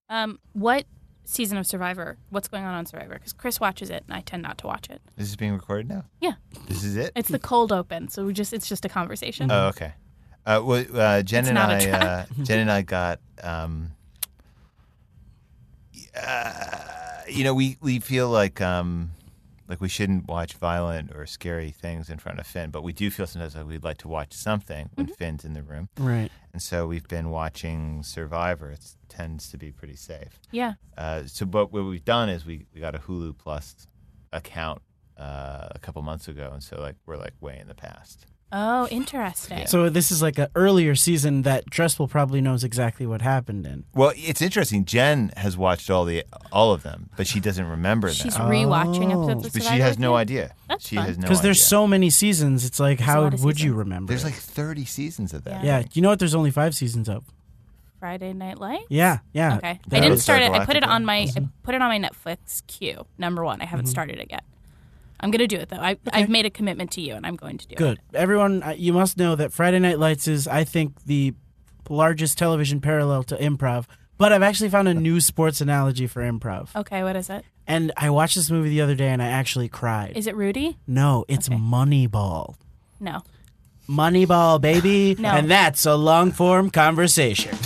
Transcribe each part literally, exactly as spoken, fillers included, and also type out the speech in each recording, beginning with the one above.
Um, what season of Survivor? What's going on on Survivor? Because Chris watches it, and I tend not to watch it. This is being recorded now? Yeah. This is it? It's the cold open, so we just it's just a conversation. Oh, okay. Uh, well, uh, Jen It's and not a I, trap. uh, Jen and I got, um, uh, you know, we, we feel like um, like we shouldn't watch violent or scary things in front of Finn, but we do feel sometimes like we'd like to watch something when Mm-hmm. Finn's in the room. Right. And so we've been watching Survivor. It tends to be pretty safe. Yeah. Uh, so, but what we've done is we, we got a Hulu Plus account uh, a couple months ago, and so like we're like way in the past. Oh, interesting. So this is like an earlier season that Dressel probably knows exactly what happened in. Well, it's interesting. Jen has watched all the all of them, but she doesn't remember She's them. rewatching Oh. episodes of But Survivor she has with no you? idea. That's she fun. has no Because idea. there's so many seasons, it's like, a how lot of would you seasons. remember? There's it? like thirty seasons of that. yeah. You know what? There's only five seasons of. Friday Night Lights? Yeah, yeah. Okay. That I didn't was- start it. I Galactica? put it on my I put it on my Netflix queue. Number one. I haven't started it yet. I'm going to do it, though. I, I've made a commitment to you, and I'm going to do Good. it. Everyone, uh, you must know that Friday Night Lights is, I think, the largest television parallel to improv. But I've actually found a new sports analogy for improv. Okay, what is it? And I watched this movie the other day, and I actually cried. Is it Rudy? No, it's Okay. Moneyball. No. Moneyball, baby. No. And that's a long-form conversation.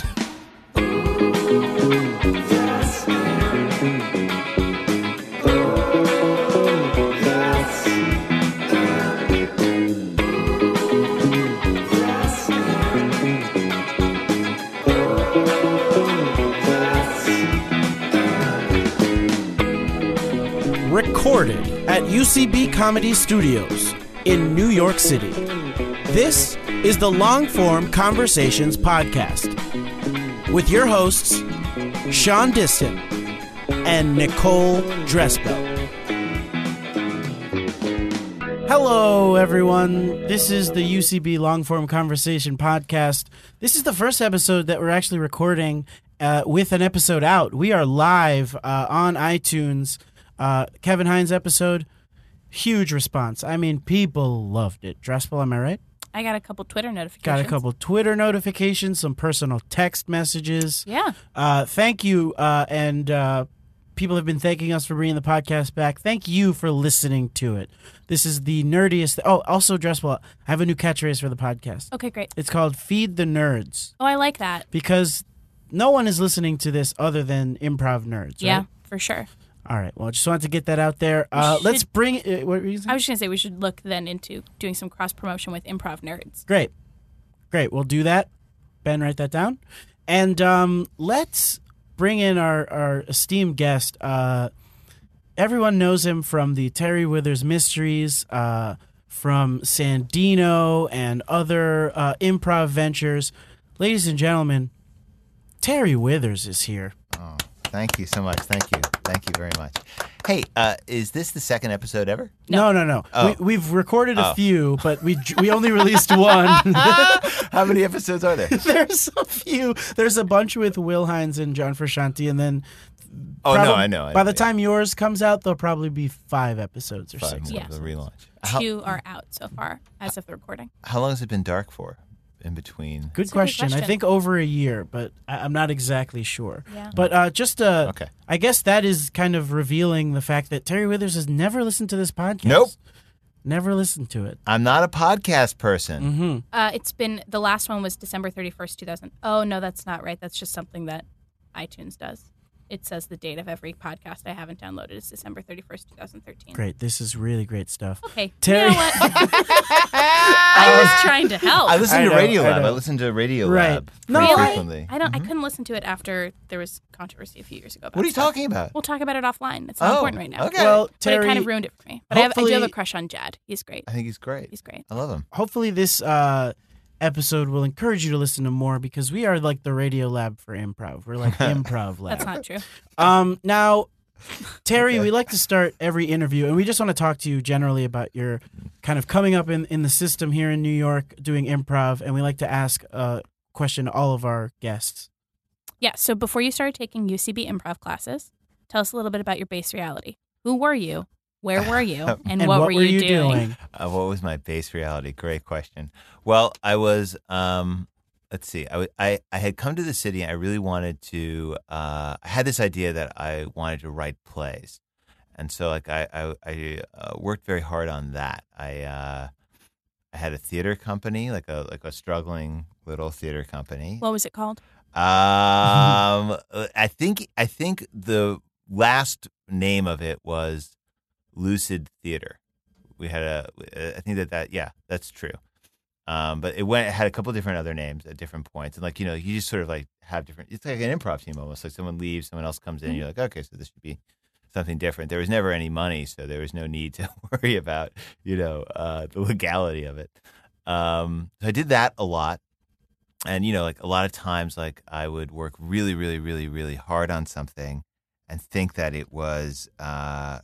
Recorded at U C B Comedy Studios in New York City. This is the Long Form Conversations podcast with your hosts, Sean Diston and Nicole Dressbell. Hello, everyone. This is the U C B Long Form Conversation podcast. This is the first episode that we're actually recording uh, with an episode out. We are live uh, on iTunes. Uh, Kevin Hines episode, huge response. I mean, people loved it. Dressbell, am I right? I got a couple Twitter notifications. Got a couple Twitter notifications, some personal text messages. Yeah. Uh, thank you, uh, and uh, people have been thanking us for bringing the podcast back. Thank you for listening to it. This is the nerdiest. Oh, also, Dressbell, I have a new catchphrase for the podcast. Okay, great. It's called Feed the Nerds, Oh, I like that. because no one is listening to this other than improv nerds, right? Yeah, for sure. All right. Well, I just wanted to get that out there. Uh, should- let's bring it. Uh, what were you saying? I was just going to say we should look then into doing some cross-promotion with Improv Nerds. Great. Great. We'll do that. Ben, write that down. And um, let's bring in our, our esteemed guest. Uh, everyone knows him from the Terry Withers Mysteries, uh, from Sandino and other uh, improv ventures. Ladies and gentlemen, Terry Withers is here. Oh, thank you so much. Thank you. Thank you very much. Hey, uh, is this the second episode ever? No, no, no. Oh. We, we've recorded a Oh. few, but we we only released one. How many episodes are there? There's a few. There's a bunch with Will Hines and John Frusciante, and then Oh, probab- no, I know. I by know, the time yours comes out, there'll probably be five episodes or Five six. more Yeah. of the relaunch. How, Two are out so far as of the recording. how long has it been dark for in between? Good That's a good question. I question. think over a year, but I, I'm not exactly sure. Yeah. But uh, just uh, Okay. I guess that is kind of revealing the fact that Terry Withers has never listened to this podcast. Nope. Never listened to it. I'm not a podcast person. Mm-hmm. Uh, it's been, the last one was December thirty-first, two thousand. Oh, no, that's not right. That's just something that iTunes does. It says the date of every podcast I haven't downloaded is December thirty-first, twenty thirteen. Great. This is really great stuff. Okay. Terry- You know what? I was trying to help. I listen I to know, Radio I Lab. I, know. listen to Radio Right. Lab No, pretty I- frequently. I don't. I couldn't listen to it after there was controversy a few years ago. About What are you stuff. talking about? We'll talk about it offline. It's not Oh, important right now. okay. Well, But Terry, it kind of ruined it for me. But I, have, I do have a hopefully- crush on Jad. He's great. I think he's great. He's great. I love him. hopefully this uh, episode will encourage you to listen to more, because we are like the Radio Lab for improv. We're like improv lab. That's not true. Um, now, Terry, Okay. we like to start every interview, and we just want to talk to you generally about your kind of coming up in, in the system here in New York doing improv, and we like to ask a question to all of our guests. Yeah. So before you started taking U C B improv classes, tell us a little bit about your base reality. Who were you? Where were you? And, And what, were you, doing? Uh, what was my base reality? Great question. Well, I was um, let's see. I, w- I, I had come to the city and I really wanted to, uh, I had this idea that I wanted to write plays. And so like I, I, I uh, worked very hard on that. I, uh, I had a theater company, like a, like a struggling little theater company. What was it called? Um, I think, I think the last name of it was Lucid Theater. We had a, I think that that, yeah, that's true. Um, but it went, it had a couple different other names at different points. And like, you know, you just sort of like have different, it's like an improv team almost. Like someone leaves, someone else comes in, and you're like, okay, so this should be something different. There was never any money, so there was no need to worry about, you know, uh, the legality of it. Um, so I did that a lot. And, you know, like a lot of times, like I would work really, really, really, really hard on something and think that it was uh,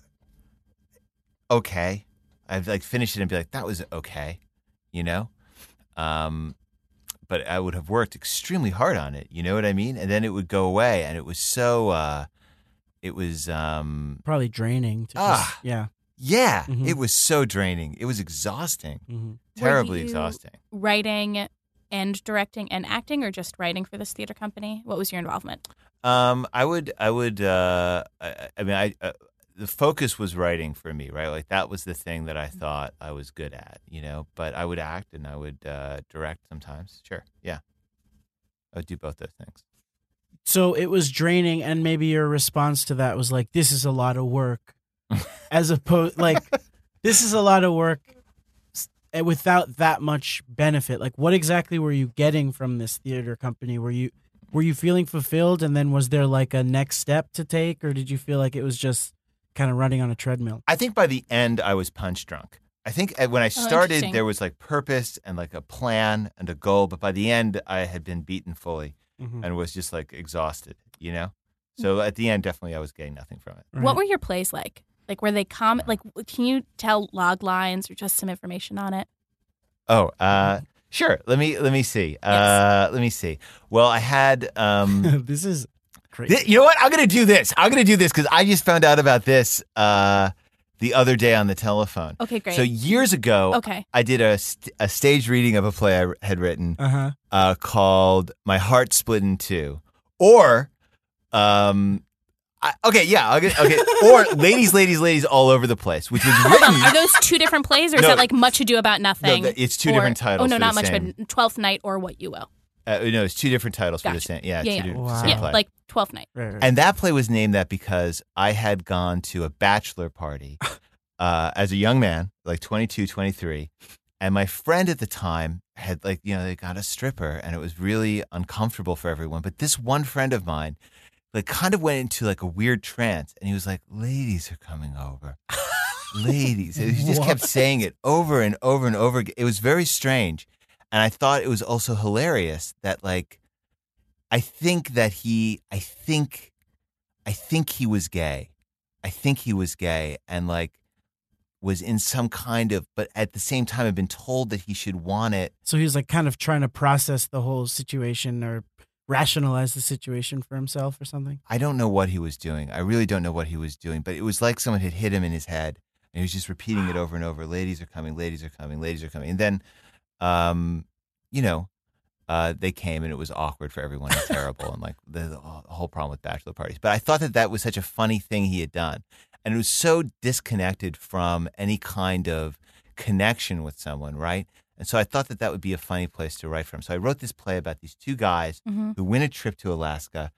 okay. I'd like finish it and be like, that was okay, you know? Um, but I would have worked extremely hard on it. You know what I mean? And then it would go away, and it was so. Uh, it was um, Probably draining. To Ah. just, yeah. yeah. Mhm. It was so draining. It was exhausting, hmm terribly you- exhausting. Writing and directing and acting, or just writing for this theater company? What was your involvement? Um, I would, I would. Uh, I, I mean, I. Uh, the focus was writing for me, right? Like that was the thing that I thought I was good at, you know. But I would act and I would uh, direct sometimes. Sure, yeah. I would do both those things. So it was draining, and maybe your response to that was like, "This is a lot of work," as opposed like, "This is a lot of work," s- and without that much benefit. Like, what exactly were you getting from this theater company? Were you were you feeling fulfilled, and then was there like a next step to take, or did you feel like it was just kind of running on a treadmill? I think by the end I was punch drunk. I think uh, when I started interesting. there was like purpose and like a plan and a goal, but by the end I had been beaten fully Mhm. and was just like exhausted, you know? So at the end definitely I was getting nothing from it. Right. What were your plays like? Like, were they com? Like, w- can you tell log lines or just some information on it? Oh, uh sure. Let me let me see. Uh let me see. Well, I had um this is crazy. Th- you know what? I'm going to do this. I'm going to do this because I just found out about this uh, the other day on the telephone. Okay, great. So years ago, okay. I did a, st- a stage reading of a play I had written Uh huh. uh, called My Heart Split in Two. Or, um, I, okay, yeah. I'll get, okay. Or Ladies, Ladies, Ladies All Over the Place, which was Hold on. written. Are those two different plays, or is No. that like Much Ado About Nothing? No, it's two or- different titles Oh, no, for not the Much same. Ado. Twelfth Night or What You Will. Uh, no, it's two different titles for the Gotcha. same. Yeah, Yeah, two yeah. different Wow. same Yeah, play. like Twelfth Night. Right, right. And that play was named that because I had gone to a bachelor party uh, as a young man, like twenty-two, twenty-three. And my friend at the time had like, you know, they got a stripper and it was really uncomfortable for everyone. But this one friend of mine, like kind of went into like a weird trance and he was like, ladies are coming over. Ladies. And he just kept What? saying it over and over and over again. It was very strange. And I thought it was also hilarious that like, I think that he, I think, I think he was gay. I think he was gay and like was in some kind of, but at the same time had been told that he should want it. So he was like kind of trying to process the whole situation or rationalize the situation for himself or something. I don't know what he was doing. I really don't know what he was doing, but it was like someone had hit him in his head and he was just repeating it over and over. Ladies are coming, ladies are coming, ladies are coming. And then, um, you know, Uh, they came and it was awkward for everyone and terrible and like the, the whole problem with bachelor parties. But I thought that that was such a funny thing he had done. And it was so disconnected from any kind of connection with someone, right? And so I thought that that would be a funny place to write from. So I wrote this play about these two guys Mm-hmm. who win a trip to Alaska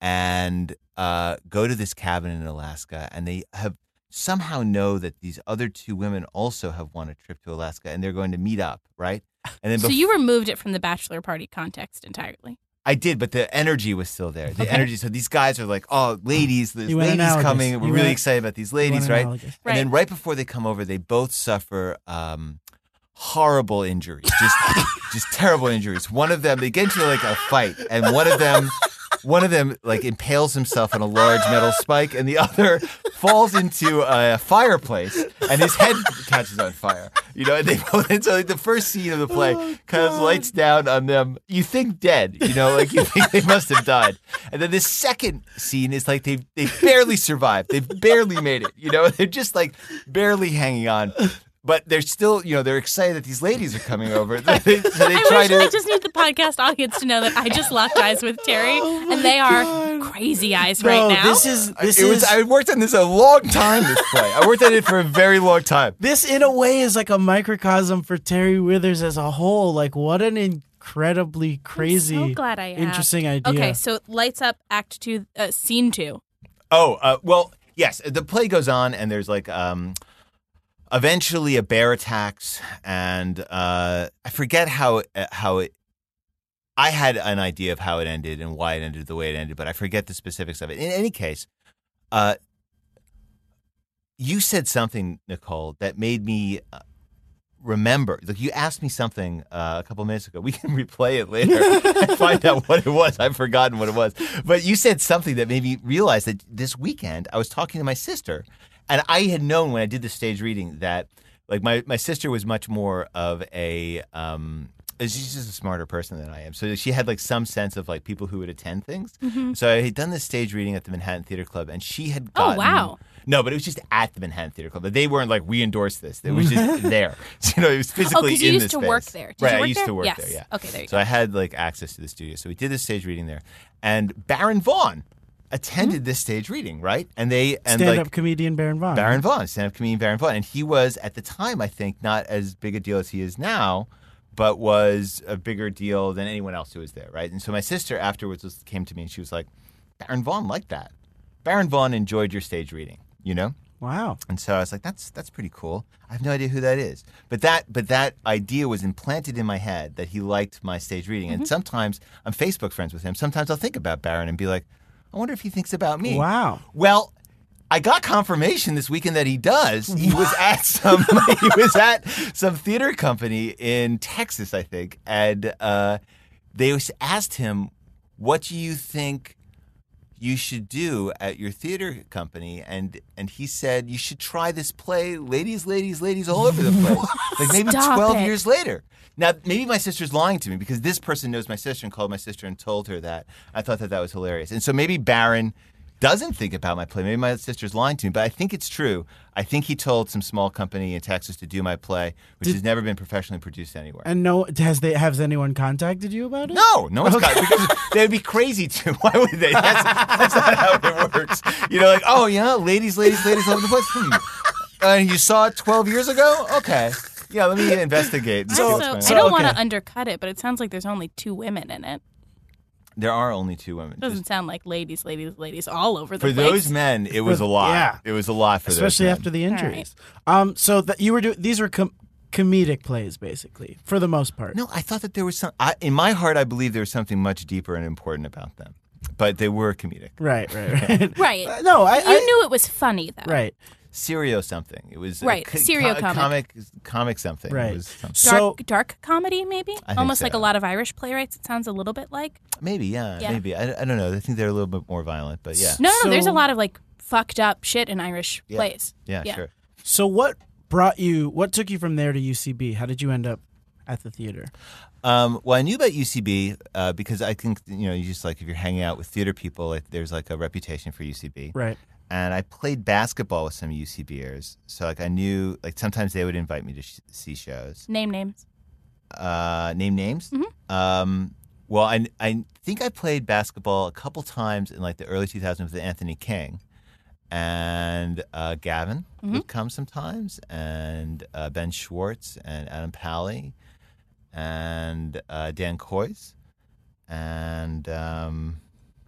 and uh, go to this cabin in Alaska. And they have somehow know that these other two women also have won a trip to Alaska and they're going to meet up, right? And then So bef- you removed it from the bachelor party context entirely. I did, but the energy was still there. The Okay. energy. So these guys are like, oh, ladies, there's You went ladies analogous. coming. You We're really went- excited about these You ladies, want right? analogous. Right. And then right before they come over, they both suffer um, horrible injuries, just just terrible injuries. One of them, they get into like a fight, and one of them, one of them like impales himself on a large metal spike, and the other falls into a fireplace, and his head catches on fire. You know, and they both. And so like, the first scene of the play Oh, kind of God. lights down on them. You think dead, you know, like you think they must have died. And then the second scene is like they they barely survived. They've barely made it. You know, they're just like barely hanging on. but they're still, you know, they're excited that these ladies are coming over. so they, so they I try wish to. I just need the podcast audience to know that I just locked eyes with Terry, Oh and they are crazy eyes right Bro, now. this is this it is was, I worked on this a long time. This play, I worked on it for a very long time. this in a way is like a microcosm for Terry Withers as a whole. Like, what an incredibly crazy, I'm so glad I asked. interesting idea. Okay, so Lights Up, Act Two, uh, Scene Two. Oh, uh, well, yes. The play goes on, and there's like, um, eventually a bear attacks, and uh, I forget how uh, how it. I had an idea of how it ended and why it ended the way it ended, but I forget the specifics of it. In any case, uh, you said something, Nicole, that made me uh, remember. Like, you asked me something uh, a couple minutes ago. We can replay it later and find out what it was. I've forgotten what it was. But you said something that made me realize that this weekend I was talking to my sister, and I had known when I did the stage reading that, like, my, my sister was much more of a um, she's just a smarter person than I am. So she had like some sense of like people who would attend things. Mm-hmm. So I had done this stage reading at the Manhattan Theater Club, and she had Oh, gotten. wow. No, but it was just at the Manhattan Theater Club. But they weren't like, we endorse this. It was just there. So, you know, it was physically Oh, because you in used the to space. work there. Did right, you I work used there? to work Yes. there, yeah. Okay, there you so go. I had like access to the studio. So we did this stage reading there. And Baron Vaughn attended this stage reading, right? And they and stand-up like comedian Baron Vaughn. Baron Vaughn, stand-up comedian Baron Vaughn. And he was, at the time, I think, not as big a deal as he is now, but was a bigger deal than anyone else who was there, right? And so my sister afterwards was, came to me and she was like, Baron Vaughn liked that. Baron Vaughn enjoyed your stage reading, you know? Wow. And so I was like, that's that's pretty cool. I have no idea who that is. But that but that idea was implanted in my head that he liked my stage reading. Mm-hmm. And sometimes I'm Facebook friends with him. Sometimes I'll think about Baron and be like, I wonder if he thinks about me. Wow. Well, I got confirmation this weekend that he does. He was at some he was at some theater company in Texas, I think, and uh, they asked him, "What do you think you should do at your theater company?" And and he said, "You should try this play, ladies, ladies, ladies, all over the place." Like maybe Stop twelve it. years later. Now, maybe my sister's lying to me because this person knows my sister and called my sister and told her that. I thought that that was hilarious. And so maybe Baron doesn't think about my play. Maybe my sister's lying to me, but I think it's true. I think he told some small company in Texas to do my play, which Did- has never been professionally produced anywhere. And no, has they has anyone contacted you about it? No, no one's got because they'd be crazy to. Why would they? That's, that's not how it works. You know, like, oh yeah, ladies, ladies, ladies all over the place. Hmm. Uh, you saw it twelve years ago? Okay. Yeah, let me investigate. and see So, what's going so- I don't on. want okay. to undercut it, but it sounds like there's only two women in it. There are only two women. It doesn't sound like ladies, ladies, ladies all over the For place. those men, it was For- a lot. yeah. It was a lot for Especially those men. after the All right. injuries. Um, so that you were doing these were com- comedic plays, basically, for the most part. No, I thought that there was some. I, in my heart, I believe there was something much deeper and important about them, but they were comedic. Right, right, right. Right. Uh, no, I, You I knew it was funny, though. right. Serio something. It was Right, A, co- serio co- comic. comic, comic something. Right. It was something. So- Dark, dark comedy, maybe? I think Almost so. like a lot of Irish playwrights, it sounds a little bit like. Maybe, yeah, Yeah. maybe. I, I don't know. I think they're a little bit more violent, but yeah, No, no, no. There's a So- lot of like fucked up shit in Irish Yeah. plays. yeah, Yeah. sure. So what brought you? What took you from there to U C B? How did you end up at the theater? Um, well, I knew about U C B uh, because I think you know, you just like if you're hanging out with theater people, like, there's like a reputation for U C B. Right. And I played basketball with some UCBers, so like I knew like sometimes they would invite me to sh- see shows. Name names. Uh, name names. Mhm. Um, well, I I think I played basketball a couple times in like the early two thousands with Anthony King, and uh, Gavin Mhm. would come sometimes, and uh, Ben Schwartz and Adam Pally, and uh, Dan Coys, and um,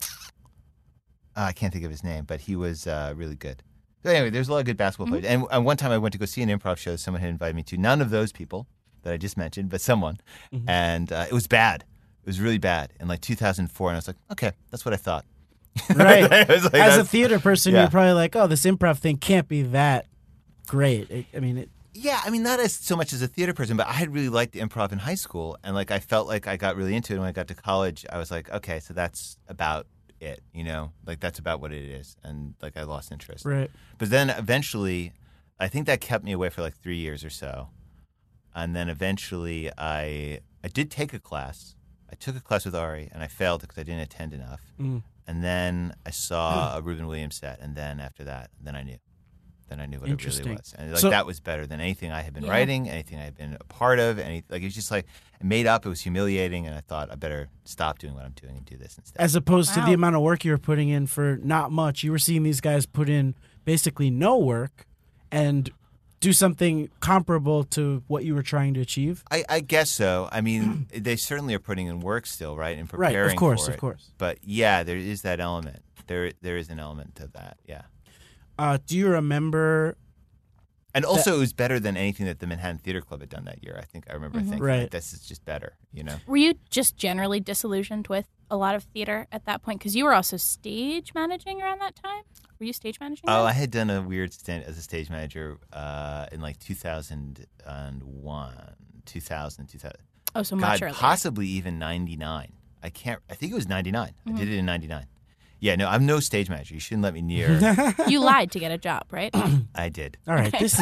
uh, I can't think of his name, but he was uh, really good. So anyway, there's a lot of good basketball players. And, and one time I went to go see an improv show someone had invited me to. None of those people that I just mentioned, but someone. Mhm. And uh, it was bad. It was really bad in like two thousand four. And I was like, okay, that's what I thought. Right. I was like, As a that's- theater person, yeah. you're probably like, "Oh, this improv thing can't be that great." It, I mean, it, Yeah, I mean, not as so much as a theater person, but I had really liked improv in high school. And like I felt like I got really into it. And when I got to college, I was like, okay, so that's about it, you know? Like that's about what it is. And like I lost interest. right. But then eventually, I think that kept me away for like three years or so. And then eventually, I I did take a class. I took a class with Ari, and I failed because I didn't attend enough. Mm. And then I saw a Reuben Williams set, and then after that, then I knew than I knew what it really Interesting. was. And like So- that was better than anything I had been Yeah. writing, anything I had been a part of. Any like it was just like I made up. It was humiliating, and I thought I better stop doing what I'm doing and do this instead. As opposed to Wow. the amount of work you were putting in for not much. You were seeing these guys put in basically no work and do something comparable to what you were trying to achieve. I, I guess so. I mean, they certainly are putting in work still, right? And Right, preparing of course, for of it. course. But yeah, there is that element. There there is an element to that. Yeah. Uh, do you remember? And also, it was better than anything that the Manhattan Theater Club had done that year. I think I remember thinking, Right. like, this is just better, you know? Were you just generally disillusioned with a lot of theater at that point? Because you were also stage managing around that time. Were you stage managing? Oh, then? I had done a weird stint as a stage manager uh, in like two thousand one, two thousand, two thousand. oh, so God, much earlier. possibly even ninety-nine. I can't, I think it was ninety-nine. Mm-hmm. I did it in ninety-nine. Yeah, no, I'm no stage manager. You shouldn't let me near. You lied to get a job, right? I did. All right, this is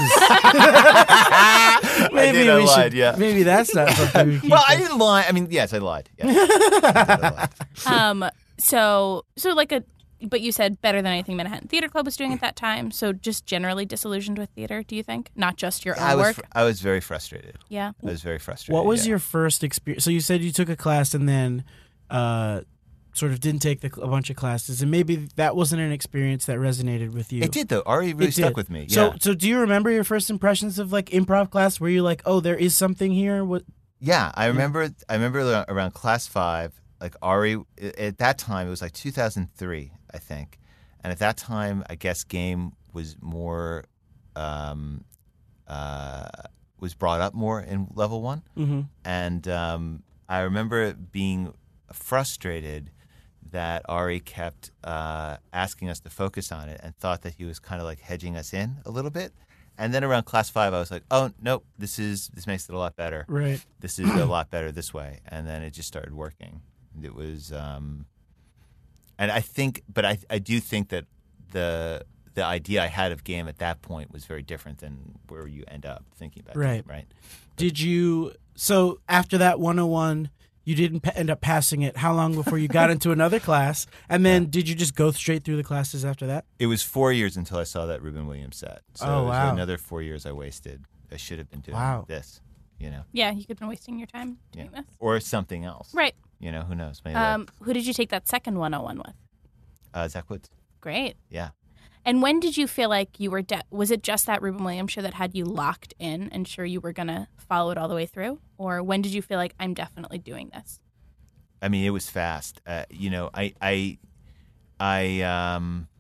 I maybe did, I we lied, should. yeah. Maybe that's not something we keep. Well, I didn't lie. I mean, yes, I lied. Yes. I did, I lied. um. So, so like a, but you said better than anything Manhattan Theater Club was doing at that time. So, just generally disillusioned with theater. Do you think? Not just your I own was, work. fr- I was very frustrated. Yeah. I was very frustrated. What was yeah. your first experience? So you said you took a class and then uh, sort of didn't take the, a bunch of classes, and maybe that wasn't an experience that resonated with you. It did though. Ari really It stuck did. with me. So, Yeah. so do you remember your first impressions of like improv class? Were you like, oh, there is something here? What? Yeah, I remember. I remember around- around class five, like Ari. At that time, it was like two thousand three, I think, and at that time, I guess game was more, um, uh, was brought up more in level one, Mm-hmm. and um, I remember being frustrated that Ari kept uh, asking us to focus on it, and thought that he was kind of like hedging us in a little bit. And then around class five, I was like, "Oh nope, this is this makes it a lot better. Right. This is a lot better this way." And then it just started working. It was, um, and I think, but I I do think that the the idea I had of game at that point was very different than where you end up thinking about Right. game, right? Did you? So after that one oh one, you didn't pa- end up passing it. How long before you got into another class? And then did you just go straight through the classes after that? It was four years until I saw that Reuben Williams set. So Oh, it was wow. another four years I wasted. I should have been doing Wow. this, you know, Yeah, you could have been wasting your time yeah. doing this. or something else. Right. You know, who knows? Maybe Um, who did you take that second one oh one with? uh, Zach Woods. Great. Yeah. And when did you feel like you were, de- was it just that Reuben Williams show that had you locked in and sure you were going to follow it all the way through? Or when did you feel like, I'm definitely doing this? I mean, it was fast. Uh, you know, I, I, I, um,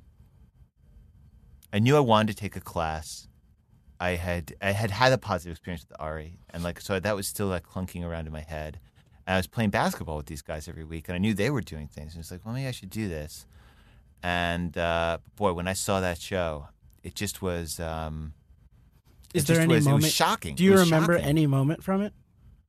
I knew I wanted to take a class. I had, I had had a positive experience with Ari, and like, so that was still like clunking around in my head. And I was playing basketball with these guys every week, and I knew they were doing things. And it's like, well, maybe I should do this. And uh, boy, when I saw that show, it just was. Um, Is it there just any was, It moment? was shocking. Do It you was remember shocking. any moment from it?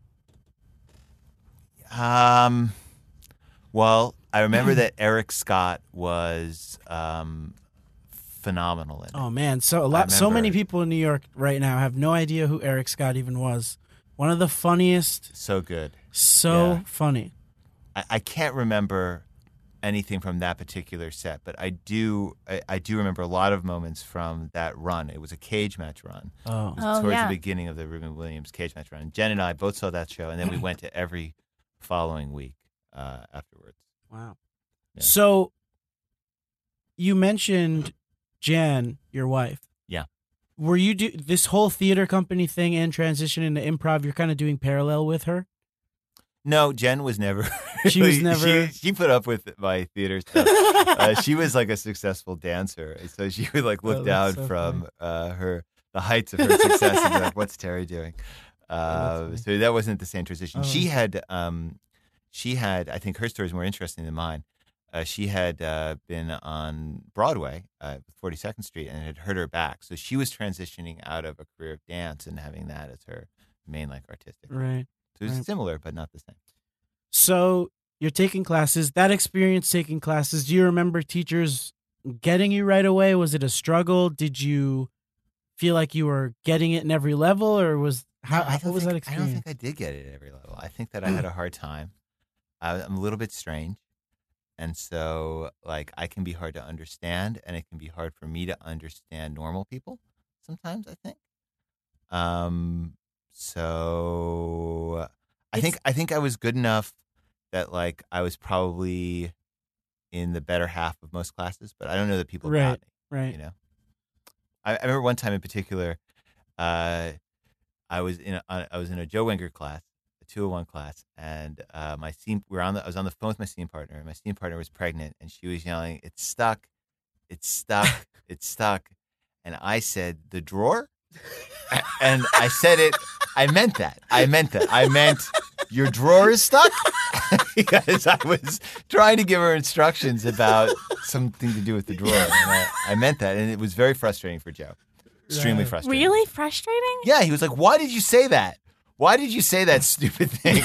Um, well, I remember that Eric Scott was um, phenomenal in it. Oh man, so a lot, so many remember- people in New York right now have no idea who Eric Scott even was. One of the funniest, So good. so Yeah. funny. I, I can't remember anything from that particular set, but I do. I, I do remember a lot of moments from that run. It was a cage match run. Oh, It was Oh, towards yeah. the beginning of the Reuben Williams cage match run. Jen and I both saw that show, and then we went to every following week uh, afterwards. wow. Yeah. So you mentioned Jan, your wife. Yeah. Were you do this whole theater company thing and transition into improv? You're kind of doing parallel with her. No, Jen was never. She was really- never- She, she put up with my theater stuff. uh, she was like a successful dancer, and so she would like look Oh, down that's so from uh, her the heights of her success and be like, "What's Terry doing?" Uh, funny. so that wasn't the same transition. Oh. She had, um, she had. I think her story is more interesting than mine. Uh, she had uh, been on Broadway, uh, forty-second Street, and had hurt her back. So she was transitioning out of a career of dance and having that as her main like artistic. Right. So it was right. similar, but not the same. So you're taking classes. That experience taking classes. Do you remember teachers getting you right away? Was it a struggle? Did you feel like you were getting it in every level, or was how? No, I what don't was think, that experience? I don't think I did get it at every level. I think that I had a hard time. I, I'm a little bit strange, and so like I can be hard to understand, and it can be hard for me to understand normal people. sometimes, I think. Um, so I It's- think I think I was good enough that like I was probably in the better half of most classes, but I don't know that people Right, got me. right. You know, I, I remember one time in particular, uh, I was in a, I was in a Joe Wenger class, a two oh one class, and uh, my scene we were on the I was on the phone with my scene partner, and my scene partner was pregnant, and she was yelling, "It's stuck, it's stuck, it's stuck," and I said, "The drawer," and I said it. I meant that. I meant that. I meant your drawer is stuck because I was trying to give her instructions about something to do with the drawer, and I, I meant that, and it was very frustrating for Joe. Extremely Right. frustrating. Really frustrating? Yeah, he was like, "Why did you say that? Why did you say that stupid thing?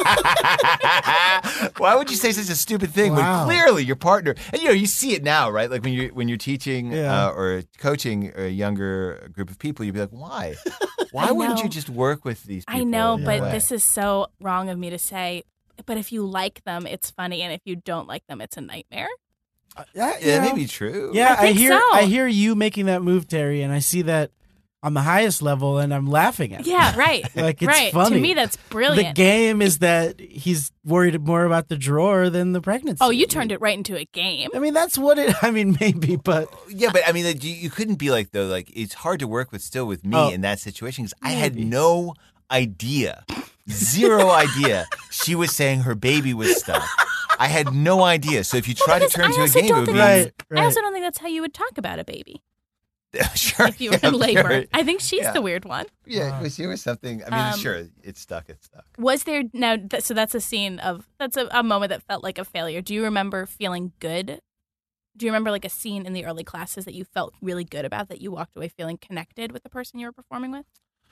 Why would you say such a stupid thing Wow. when clearly your partner?" And you know, you see it now, right? Like when you're when you're teaching Yeah. uh, or coaching a younger group of people, you'd be like, "Why? Why I wouldn't know. you just work with these people?" I know, in a but way? this is so wrong of me to say. But if you like them, it's funny, and if you don't like them, it's a nightmare. Uh, yeah, you yeah, know, maybe true. Yeah, I I, think hear so. I hear you making that move, Terry, and I see that on the highest level, and I'm laughing at it. Yeah, right. Like, it's right. funny. To me, that's The brilliant. game is that he's worried more about the drawer than the pregnancy. Oh, you turned it right into a game. I mean, that's what it. I mean, maybe, but Yeah, but I mean, like, you, you couldn't be like though. Like, it's hard to work with still with me Oh, in that situation because I had maybe. no idea, zero idea. She was saying her baby was stuck. I had no idea. So if you try to because turn I to a also game, it don't would think be right, right. I also don't think that's how you would talk about a baby sure if you were yeah, in labor. sure. I think she's Yeah. the weird one. Yeah, it was, it was something. I mean, Um, sure, it's stuck. It's stuck. Was there now? Th- so that's a scene of that's a, a moment that felt like a failure. Do you remember feeling good? Do you remember like a scene in the early classes that you felt really good about that you walked away feeling connected with the person you were performing with?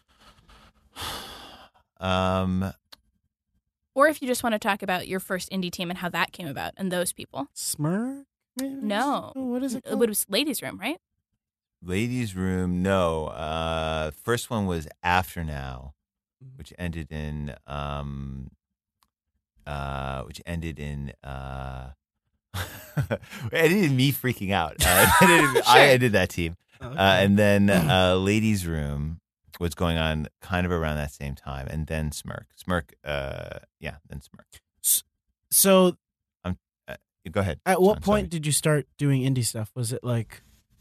Um, Or if you just want to talk about your first indie team and how that came about and those people. Smirk? Maybe? No. Oh, what is it It called? was Ladies' Room, right? ladies' room. No. Uh, first one was After Now, which ended in um, uh, which ended in uh, it ended in me freaking out. Uh, it ended in- I Sure. ended that team. Okay. Uh, and then uh, Ladies' Room was going on kind of around that same time, and then Smirk. Smirk, uh, yeah, then Smirk. so, Go ahead. at what Sean, point sorry. did you start doing indie stuff? Was it like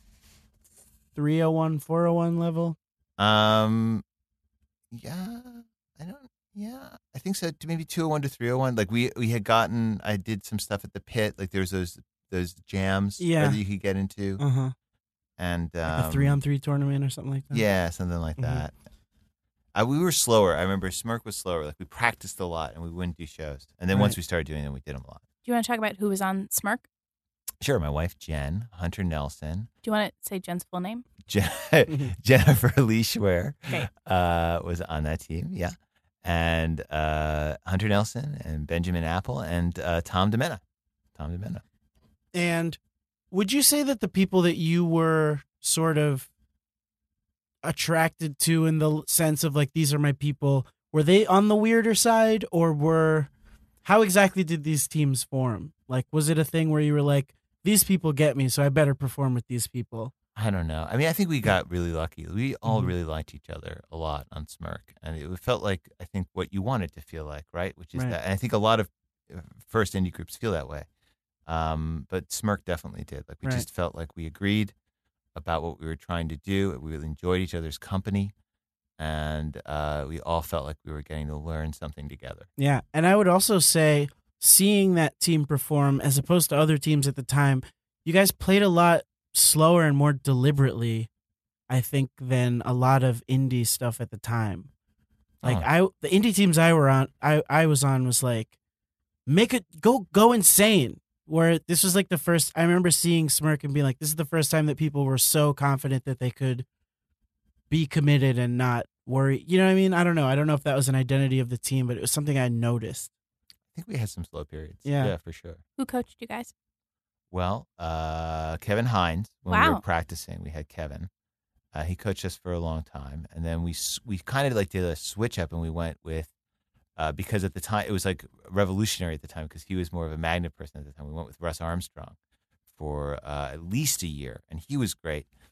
three oh one, four oh one level? Um, yeah, I don't. Yeah, I think so. To maybe two oh one to three oh one. Like we we had gotten. I did some stuff at the pit. Like there was those those jams Yeah. that you could get into, Uh huh. and um, Like a three on three tournament or something like that? Yeah, something like Mhm. that. Uh, we were slower. I remember Smirk was slower. Like we practiced a lot, and we wouldn't do shows. And then once Right. we started doing them, we did them a lot. Do you want to talk about who was on Smirk? Sure, my wife Jen, Hunter Nelson, Do you want to say Jen's full name? Jen, Jennifer Lee Schwer Great. uh, was on that team. Yeah, and uh, Hunter Nelson and Benjamin Apple and uh, Tom DeMena. Tom DeMena. And would you say that the people that you were sort of attracted to in the sense of like, these are my people, were they on the weirder side, or were, how exactly did these teams form? Like, was it a thing where you were like, these people get me, so I better perform with these people? I don't know. I mean, I think we got really lucky. We all Mhm. really liked each other a lot on Smirk, and it felt like I think what you wanted to feel like, right? Which is Right. that. And I think a lot of uh, first indie groups feel that way, um, but Smirk definitely did. Like we Right. just felt like we agreed about what we were trying to do. We really enjoyed each other's company, and uh, we all felt like we were getting to learn something together. Yeah. And I would also say, seeing that team perform as opposed to other teams at the time, you guys played a lot slower and more deliberately, I think, than a lot of indie stuff at the time. Like Oh. I, the indie teams I were on, I, I was on was like, make it go, go insane. Where this was like the first, I remember seeing Smirk and being like, this is the first time that people were so confident that they could be committed and not worry. You know what I mean? I don't know. I don't know if that was an identity of the team, but it was something I noticed. I think we had some slow periods. Yeah. yeah, for sure. Who coached you guys? Well, uh, Kevin Hines, when we Wow. were practicing, we had Kevin. Uh, he coached us for a long time, and then we s- we kind of like did a switch up, and we went with uh, because at the time it was like revolutionary at the time because he was more of a magnet person at the time. We went with Russ Armstrong for uh, at least a year, and he was great.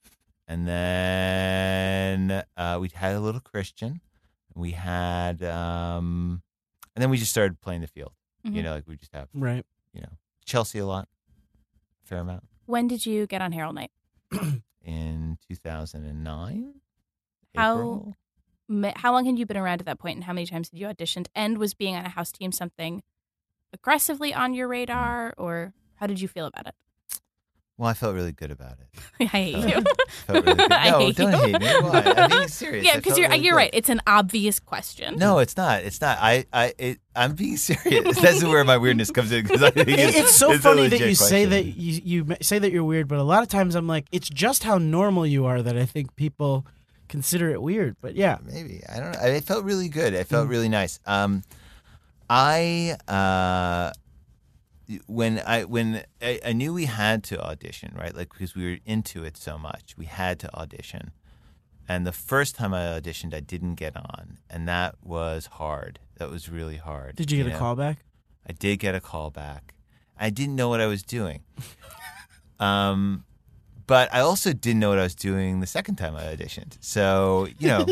And then uh, we had a little Christian. We had, um, and then we just started playing the field. Mhm. You know, like we just have, Right. you know, Chelsea a lot, fair amount. When did you get on Herald Night? In two thousand nine. How- April? Ma- How long had you been around at that point, and how many times had you auditioned? And was being on a house team something aggressively on your radar, or how did you feel about it? Well, I felt really good about it. I hate Oh. you. Felt really good. I No, hate don't you. hate me. Why? I'm being serious. Yeah, I because felt you're really you're good. right. It's an obvious question. No, it's not. It's not. I, I, it, I'm being serious. That's where my weirdness comes in because I think It- it's, it's so it's a funny that legit you say question. that you you ma- say that you're weird, but a lot of times I'm like, it's just how normal you are that I think people consider it weird. But yeah, Maybe I don't know. It felt really good. It felt Mm. really nice. Um, I uh, when I when I, I knew we had to audition, right? Like because we were into it so much, we had to audition. And the first time I auditioned, I didn't get on, and that was hard. That was really hard. did you get a know? call back? I did get a call back. I didn't know what I was doing. um, but I also didn't know what I was doing the second time I auditioned. So, you know,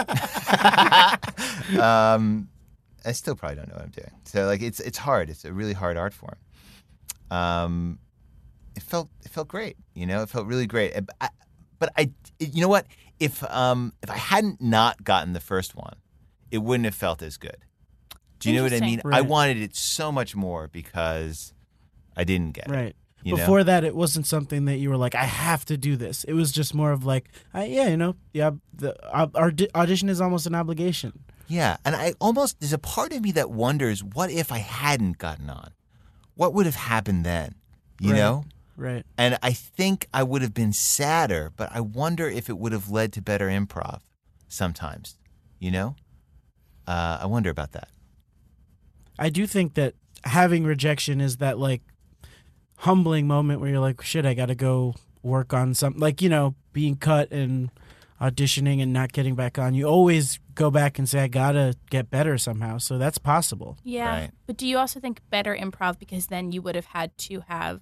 um, I still probably don't know what I'm doing. So, like, it's it's hard. It's a really hard art form. Um, it felt it felt great. You know, it felt really great. But I, but I you know what? If um if I hadn't not gotten the first one, it wouldn't have felt as good. Do you know what I mean? Interesting. I Right. wanted it so much more because I didn't get it. Right. You know? Before that, it wasn't something that you were like, I have to do this. It was just more of like, I, yeah, you know, yeah, the uh, our di- audition is almost an obligation. Yeah, and I almost there's a part of me that wonders, what if I hadn't gotten on? What would have happened then? You Right. know? Right. And I think I would have been sadder, but I wonder if it would have led to better improv sometimes. You know? Uh, I wonder about that. I do think that having rejection is that like humbling moment where you're like, shit, I got to go work on something. Like, you know, being cut and auditioning and not getting back on. You always go back and say, I got to get better somehow. So that's possible. Yeah. Right. But do you also think better improv because then you would have had to have,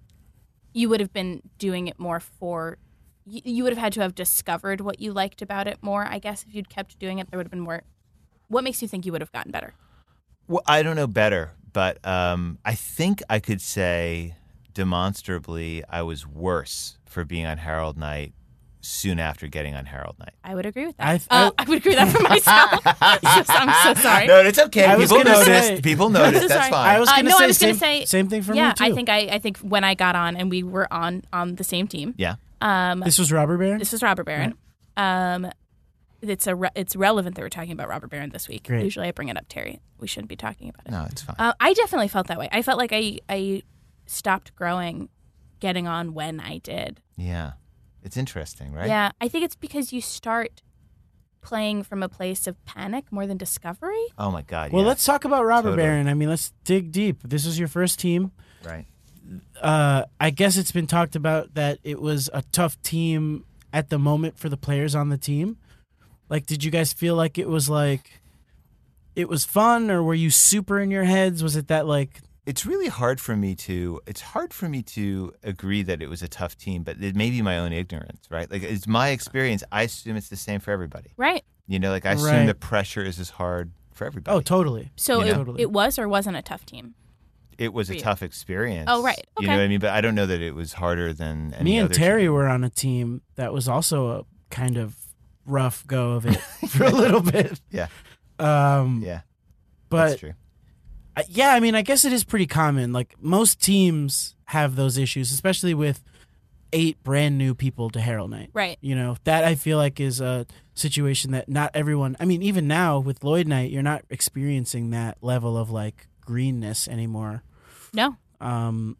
you would have been doing it more for, you, you would have had to have discovered what you liked about it more, I guess. If you'd kept doing it, there would have been more. What makes you think you would have gotten better? Well, I don't know better, but um, I think I could say demonstrably I was worse for being on Harold Night soon after getting on Harold Night. I would agree with that. I I, th- uh, I would agree with that for myself. I'm so sorry. No, it's okay. I was People gonna noticed. say- People noticed. So That's sorry. fine. I was Uh, going to no, I say, was same, gonna say- same thing for yeah, me too. I think I, I think when I got on and we were on on the same team. yeah. Um, This was Robert Barron? This is Robert Barron. Um, it's a re- it's relevant that we're talking about Robert Barron this week. Great. Usually I bring it up, Terry. We shouldn't be talking about it. No, it's fine. Uh, I definitely felt that way. I felt like I I stopped growing, getting on when I did. Yeah. It's interesting, right? Yeah, I think it's because you start playing from a place of panic more than discovery. Oh my God. Well, yeah. let's talk about Robert Totally. Barron. I mean, let's dig deep. This was your first team. Right. Uh, I guess it's been talked about that it was a tough team at the moment for the players on the team. Like, did you guys feel like it was like it was fun, or were you super in your heads? Was it that like It's really hard for me to. It's hard for me to agree that it was a tough team, but it may be my own ignorance, right? Like it's my experience. I assume it's the same for everybody. Right. You know, like I assume Right. the pressure is as hard for everybody. oh, totally? So You it, know? Totally. it was or wasn't a tough team. It was for a you. tough experience. Oh, right. You know Okay. what I mean? But I don't know that it was harder than any Me and other Terry team. were on a team that was also a kind of rough go of it for a little bit. Yeah. Um, Yeah. but That's true. Uh, yeah, I mean, I guess it is pretty common. Like most teams have those issues, especially with eight brand new people to Harold Night. Right. You know, that I feel like is a situation that not everyone, I mean, even now with Lloyd Night, you're not experiencing that level of like greenness anymore. No. Um,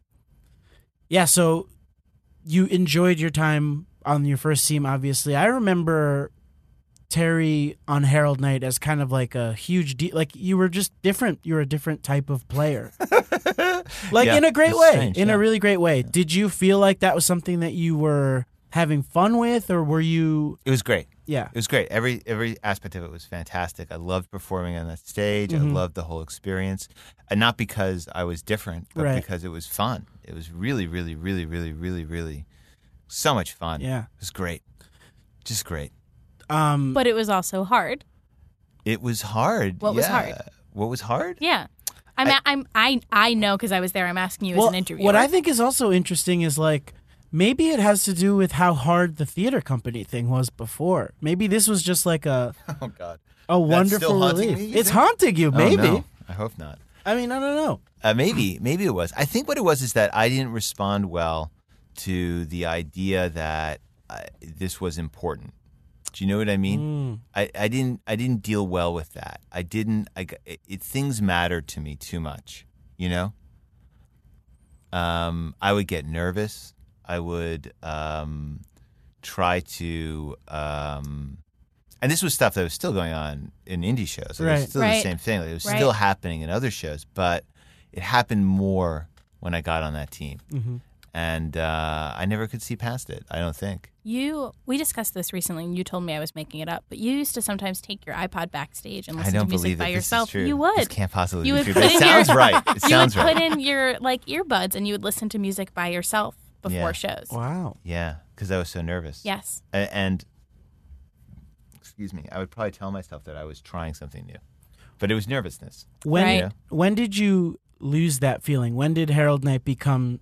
yeah, so you enjoyed your time on your first team, obviously. I remember Terry on Harold Night as kind of like a huge deal. Like you were just different. You were a different type of player. Like Yeah, in a great it's way. strange, in yeah. a really great way. Did you feel like that was something that you were having fun with, or were you It was great. yeah. It was great. Every every aspect of it was fantastic. I loved performing on that stage. Mhm. I loved the whole experience, and not because I was different, but Right. because it was fun. It was really, really, really, really, really, really so much fun. Yeah. It was great. Just great. Um, But it was also hard. It was hard. What was yeah. hard? What was hard? Yeah. I'm, I- I, I'm, I, I know because I was there. I'm asking you well, as an interviewer. what I think is also interesting is like maybe it has to do with how hard the theater company thing was before. Maybe this was just like a Oh God. a That's wonderful still haunting relief. me, you It's think? haunting you, Oh, maybe. no. I hope not. I mean, I don't know. Uh, maybe, maybe it was. I think what it was is that I didn't respond well to the idea that uh, this was important. Do you know what I mean? Mm. I, I didn't. I didn't deal well with that. I didn't. I g- it, it things mattered to me too much. You know. Um, I would get nervous. I would um, try to. Um, and this was stuff that was still going on in indie shows. It Right. was still Right. the same thing. It was Right. still happening in other shows, but it happened more when I got on that team. hmm And uh, I never could see past it, I don't think. You, we discussed this recently, and you told me I was making it up. But you used to sometimes take your iPod backstage and I listen don't to music believe by that yourself. this is true. You would. This can't possibly You be would true. put But it in sounds your- right. It You sounds would right. put in your like earbuds, and you would listen to music by yourself before Yeah. shows. Wow. Yeah, because I was so nervous. Yes. A- And, excuse me, I would probably tell myself that I was trying something new. But it was nervousness. When Right. You know? when did you lose that feeling? When did Harold Knight become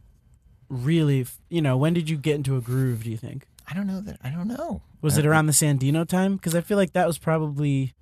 really, f- you know, when did you get into a groove, do you think? I don't know that. I don't know. Was I it don't- around the Sandino time? Because I feel like that was probably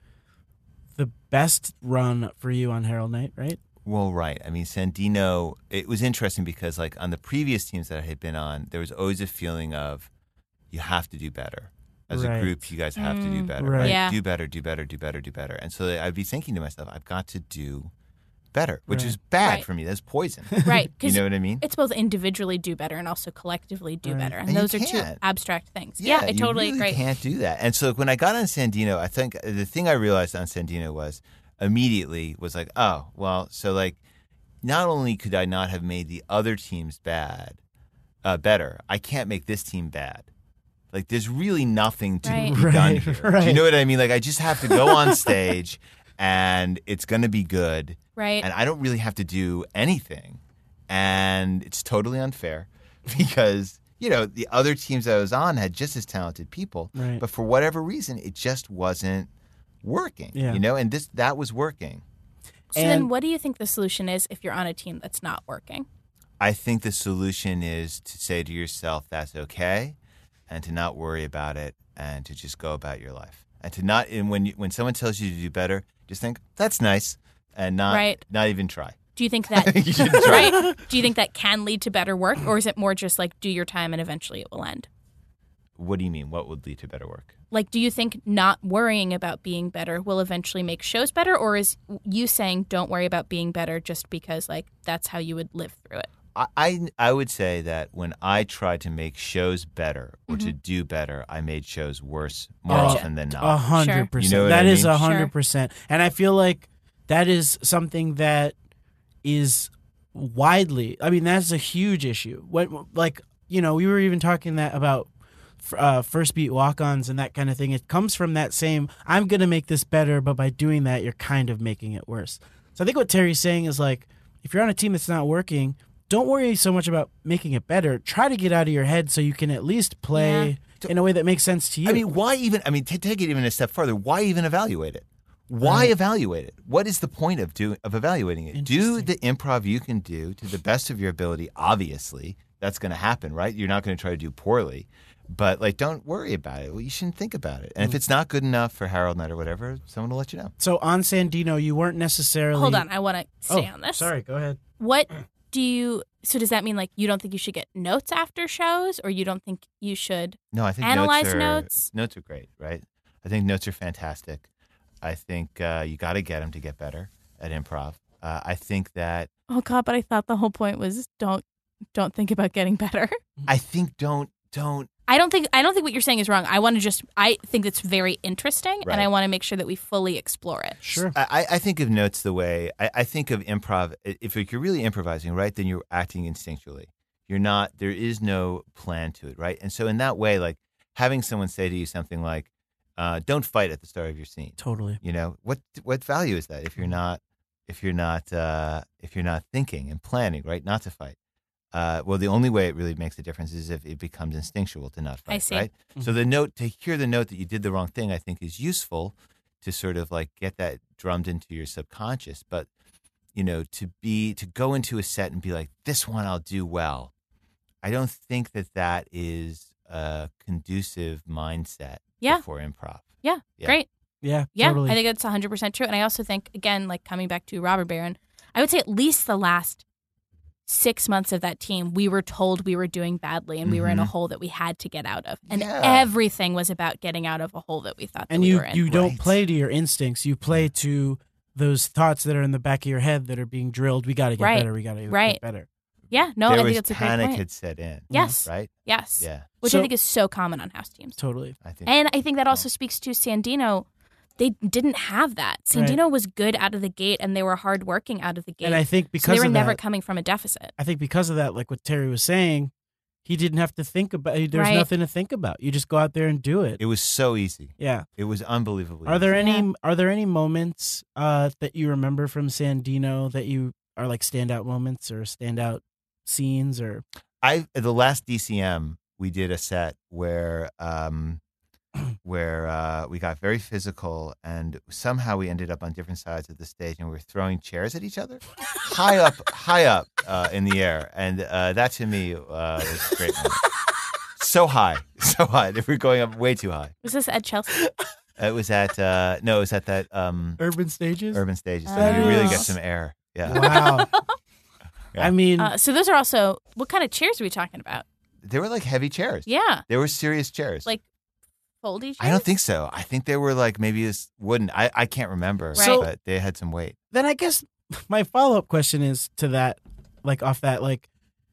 the best run for you on Harold Knight, right? Well, right. I mean, Sandino, it was interesting because, like, on the previous teams that I had been on, there was always a feeling of you have to do better. As Right. a group, you guys have to do Mm, better, right. right? Yeah. Do better, do better, do better, do better. And so I'd be thinking to myself, I've got to do better, which Right. is bad Right. for me. That's poison. Right. You Because know what I mean? it's both individually do better and also collectively do Right. better. And, And you those are two can't. abstract things. Yeah, I you totally really agree. can't do that. And so when I got on Sandino, I think the thing I realized on Sandino was immediately was like, oh, well, so like not only could I not have made the other teams bad, uh, better, I can't make this team bad. Like there's really nothing to Right. be done Right, here. Do right. you know what I mean? Like I just have to go on stage and it's going to be good. Right. And I don't really have to do anything. And it's totally unfair because, you know, the other teams I was on had just as talented people. Right. But for whatever reason, it just wasn't working. Yeah. You know, and this that was working. so and- then what do you think the solution is if you're on a team that's not working? I think the solution is to say to yourself, that's okay, and to not worry about it and to just go about your life. And to not, and when you, when someone tells you to do better, just think, that's nice, and not Right. not even try. Do you think that You shouldn't try. right? Do you think that can lead to better work, or is it more just like do your time and eventually it will end? What do you mean? What would lead to better work? Like, do you think not worrying about being better will eventually make shows better, or is you saying don't worry about being better just because like that's how you would live through it? I, I I would say that when I tried to make shows better or to do better, I made shows worse more Gotcha. often than not. A hundred Sure. You percent. know what That I is mean? a hundred Sure. percent. And I feel like that is something that is widely. I mean, that's a huge issue. When like you know, we were even talking that about uh, first beat walk-ons and that kind of thing. It comes from that same. I'm gonna make this better, but by doing that, you're kind of making it worse. So I think what Terry's saying is like, if you're on a team that's not working, don't worry so much about making it better. Try to get out of your head so you can at least play in a way that makes sense to you. I mean, why even? I mean, to take it even a step further, why even evaluate it? Why Right. evaluate it? What is the point of doing of evaluating it? Do Interesting. the improv you can do to the best of your ability. Obviously, that's going to happen, right? You're not going to try to do poorly, but like, don't worry about it. Well, you shouldn't think about it. And if it's not good enough for Harold Knight or whatever, someone will let you know. So on Sandino, you weren't necessarily. Hold on, I want to stay Oh, on this. sorry. Go ahead. What do you? So does that mean like you don't think you should get notes after shows, or you don't think you should? No, I think Analyze notes are, notes? Notes are great, right? I think notes are fantastic. I think uh, you got to get them to get better at improv. Uh, I think that Oh God, but I thought the whole point was don't don't think about getting better. I think don't don't I don't think I don't think what you're saying is wrong. I want to just I think it's very interesting, Right. and I want to make sure that we fully explore it. Sure. I, I think of notes the way I, I think of improv. If you're really improvising, right, then you're acting instinctually. You're not. There is no plan to it, right? And so in that way, like having someone say to you something like, uh, "Don't fight at the start of your scene." Totally. You know what? What value is that if you're not if you're not uh, if you're not thinking and planning, right? Not to fight. Uh, well, the only way it really makes a difference is if it becomes instinctual to not fight. I see. Right. Mm-hmm. So the note to hear the note that you did the wrong thing, I think, is useful to sort of like get that drummed into your subconscious. But you know, to be to go into a set and be like, this one I'll do well. I don't think that that is a conducive mindset Yeah. for improv. Yeah, Yeah. great. Yeah, Yeah, totally. I think that's one hundred percent true. And I also think, again, like coming back to Robber Baron, I would say at least the last six months of that team, we were told we were doing badly and we were in a Mhm. hole that we had to get out of. And Yeah. everything was about getting out of a hole that we thought that and we you were in. you don't Right. play to your instincts. You play to those thoughts that are in the back of your head that are being drilled. We got to get Right. better. We got to Right. get better. yeah, no, there I was think that's a great panic point. had set in. Yes, Right. yes. Yeah. Which So- I think is so common on house teams. Totally. I think. And I think that also speaks to Sandino. They didn't have that. Sandino was good out of the gate and they were hardworking out of the gate. And I think so because they were of never that, coming from a deficit. I think because of that, like what Terry was saying, he didn't have to think about. There's Right. nothing to think about. You just go out there and do it. It was so easy. Yeah. It was unbelievably. Are there easy. any Are there any moments uh, that you remember from Sandino that you are like standout moments or standout scenes or? I at the last D C M we did a set where um, where uh, we got very physical and somehow we ended up on different sides of the stage and we were throwing chairs at each other, high up, high up uh, in the air, and uh, that to me uh, was a great moment. So high, so high. They were going up way too high. Was this at Chelsea? It was at uh, no, it was at that um, Urban stages. Urban Stages. So That you really is- get some air. Yeah, Wow. Yeah. I mean, Uh, so those are also, what kind of chairs are we talking about? they were like heavy chairs. Yeah, They were serious chairs. like foldy chairs? I don't think so. I think they were like maybe this wooden. I, I can't remember, Right. but they had some weight. then I guess my follow up question is to that, like off that, like,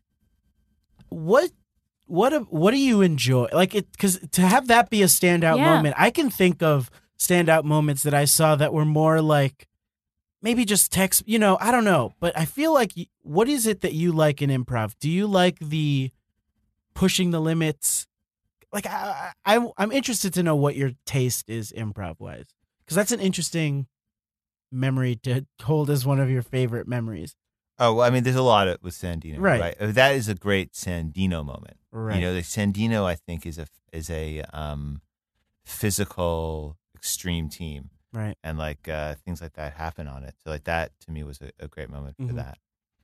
what, what, what do you enjoy? Like it, because to have that be a standout Yeah. moment, I can think of standout moments that I saw that were more like maybe just text. You know, I don't know, but I feel like y- what is it that you like in improv? Do you like the pushing the limits? Like I, I I'm interested to know what your taste is improv wise, because that's an interesting memory to hold as one of your favorite memories. Oh, well, I mean, there's a lot of with Sandino, Right. right? Uh, That is a great Sandino moment. Right. You know, the Sandino, I think, is a is a um, physical extreme team, Right. and like uh, things like that happen on it. So, like that to me was a, a great moment for Mhm. that.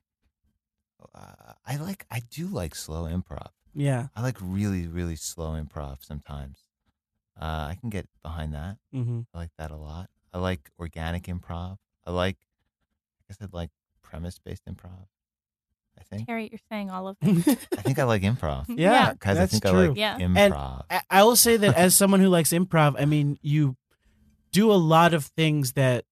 Uh, I like, I do like slow improv. Yeah. I like really, really slow improv sometimes. Uh, I can get behind that. Mm-hmm. I like that a lot. I like organic improv. I like, I guess I'd like premise-based improv. I think. Terry, you're saying all of them. I think I like improv. Yeah, Guys, I that's think true. I like Yeah. improv. I, I will say that as someone who likes improv, I mean, you do a lot of things that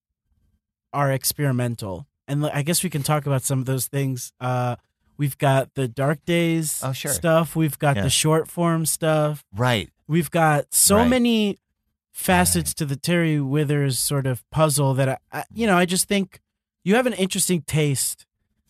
are experimental, and I guess we can talk about some of those things. Uh, we've got the Dark Days Oh, sure. stuff. We've got Yeah. the short form stuff. Right. We've got so Right. many facets to the Terry Withers sort of puzzle that I, I, you know, I just think you have an interesting taste,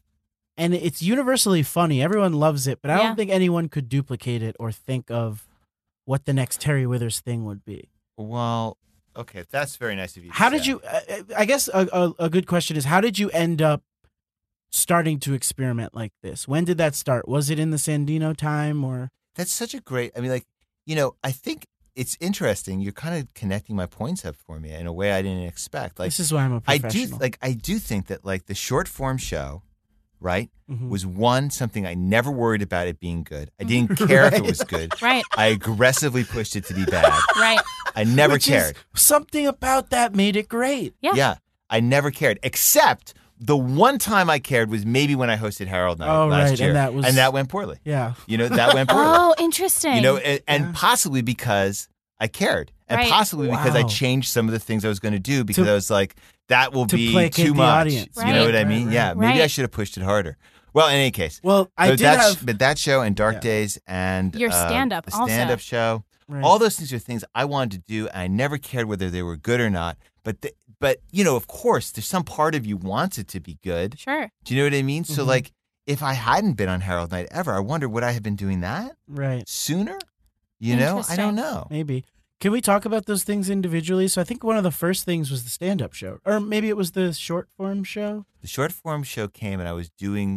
and it's universally funny. Everyone loves it, but I Yeah. don't think anyone could duplicate it or think of what the next Terry Withers thing would be. Well, okay, that's very nice of you. to How did say. you? I, I guess a, a, a good question is, how did you end up starting to experiment like this? When did that start? Was it in the Sandino time or? That's such a great. I mean, like, you know, I think it's interesting. You're kind of connecting my points up for me in a way I didn't expect. Like, This is why I'm a I do professional. like. I do think that like the short form show, right, Mhm. was one something I never worried about it being good. I didn't care if it was good. Right, I aggressively pushed it to be bad. right. I never Which is- cared. something about that made it great. Yeah. Yeah, I never cared. Except the one time I cared was maybe when I hosted Harold Night Oh, last right, year, and that was- and that went poorly. Yeah. You know, that went poorly. Oh, interesting. You know, and, and Yeah. possibly because I cared, and Right. possibly because I Wow. changed some of the things I was going to do because To- I was like, that will to be placate too the much. audience. You know Right. what I Right, mean? right. Yeah, maybe I Right. should have pushed it harder. Well, in any case, Well, I so did that's have but that show and Dark Yeah. Days and Your uh, stand-up the also. stand-up show. right. All those things are things I wanted to do, and I never cared whether they were good or not. But the, but you know, of course, there's some part of you wants it to be good. Sure. Do you know what I mean? So Mhm. like, if I hadn't been on Harold Night ever, I wonder would I have been doing that right. sooner? You know, I Interesting. don't know. Maybe. Can we talk about those things individually? So I think one of the first things was the stand-up show, or maybe it was the short form show. The short form show came, and I was doing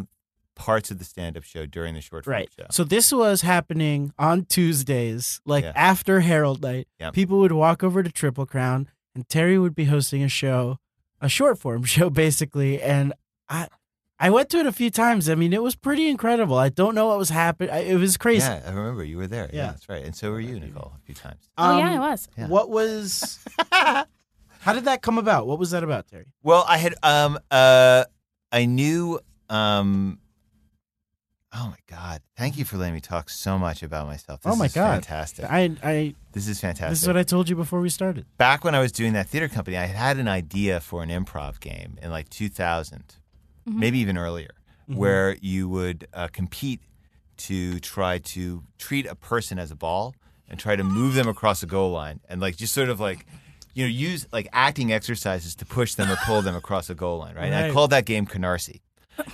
parts of the stand-up show during the short form Right. show. So this was happening on Tuesdays, like Yeah. after Herald Night. Yep. People would walk over to Triple Crown, and Terry would be hosting a show, a short form show, basically. And I, I went to it a few times. I mean, it was pretty incredible. I don't know what was happening. It was crazy. Yeah, I remember you were there. Yeah, Yeah. that's right. And so were you, Nicole, a few times. Oh yeah, Um, I was. Yeah. What was? How did that come about? What was that about, Terry? Well, I had um uh I knew um oh my God. Thank you for letting me talk so much about myself. This Oh my is God. fantastic. I, I. this is fantastic. This is what I told you before we started. Back when I was doing that theater company, I had an idea for an improv game in like two thousand, Mm-hmm. maybe even earlier, where you would uh, compete to try to treat a person as a ball and try to move them across the goal line and like just sort of like, you know, use like acting exercises to push them or pull them across the goal line, right? And I Right. called that game Canarsie.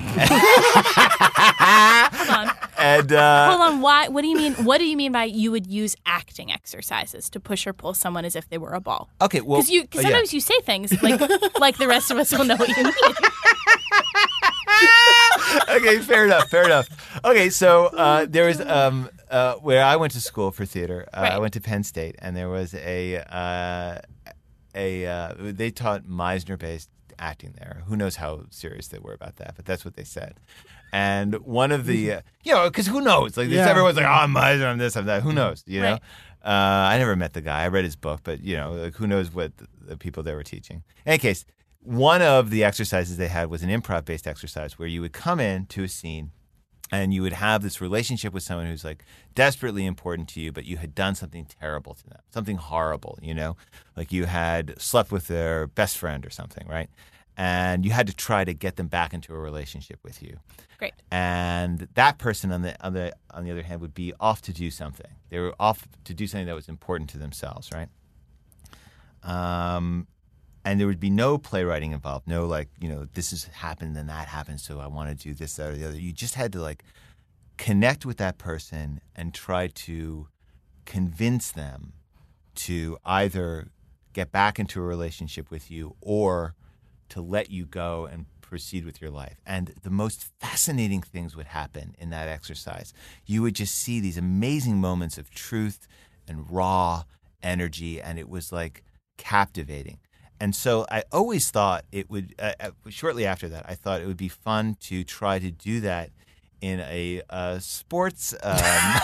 Hold on. And uh, Hold on. Why? What do you mean? What do you mean by you would use acting exercises to push or pull someone as if they were a ball? okay, well, Because you cause uh, yeah. sometimes you say things like like the rest of us will know what you mean. Okay, fair enough, fair enough. Okay, so uh, there was um, uh, where I went to school for theater. Uh, I Right. went to Penn State, and there was a uh, a uh, they taught Meisner-based acting there. Who knows how serious they were about that? But that's what they said. And one of the uh, you know, because who knows? Like Yeah. everyone's like, oh, I'm Meisner, I'm this, I'm that. Who knows? You know. Right. Uh, I never met the guy. I read his book, but you know, like, who knows what the, the people they were teaching. In any case, one of the exercises they had was an improv-based exercise where you would come in to a scene and you would have this relationship with someone who's like desperately important to you, but you had done something terrible to them, something horrible, you know, like you had slept with their best friend or something, right? And you had to try to get them back into a relationship with you. Great. And that person on the on the on the other hand would be off to do something. They were off to do something that was important to themselves, right? Um, and there would be no playwriting involved. No, like, you know, this has happened, then that happened, so I want to do this, that, or the other. You just had to like connect with that person and try to convince them to either get back into a relationship with you or to let you go and proceed with your life. And the most fascinating things would happen in that exercise. You would just see these amazing moments of truth and raw energy, and it was like captivating. And so I always thought it would, uh, uh, shortly after that, I thought it would be fun to try to do that in a uh, sports um,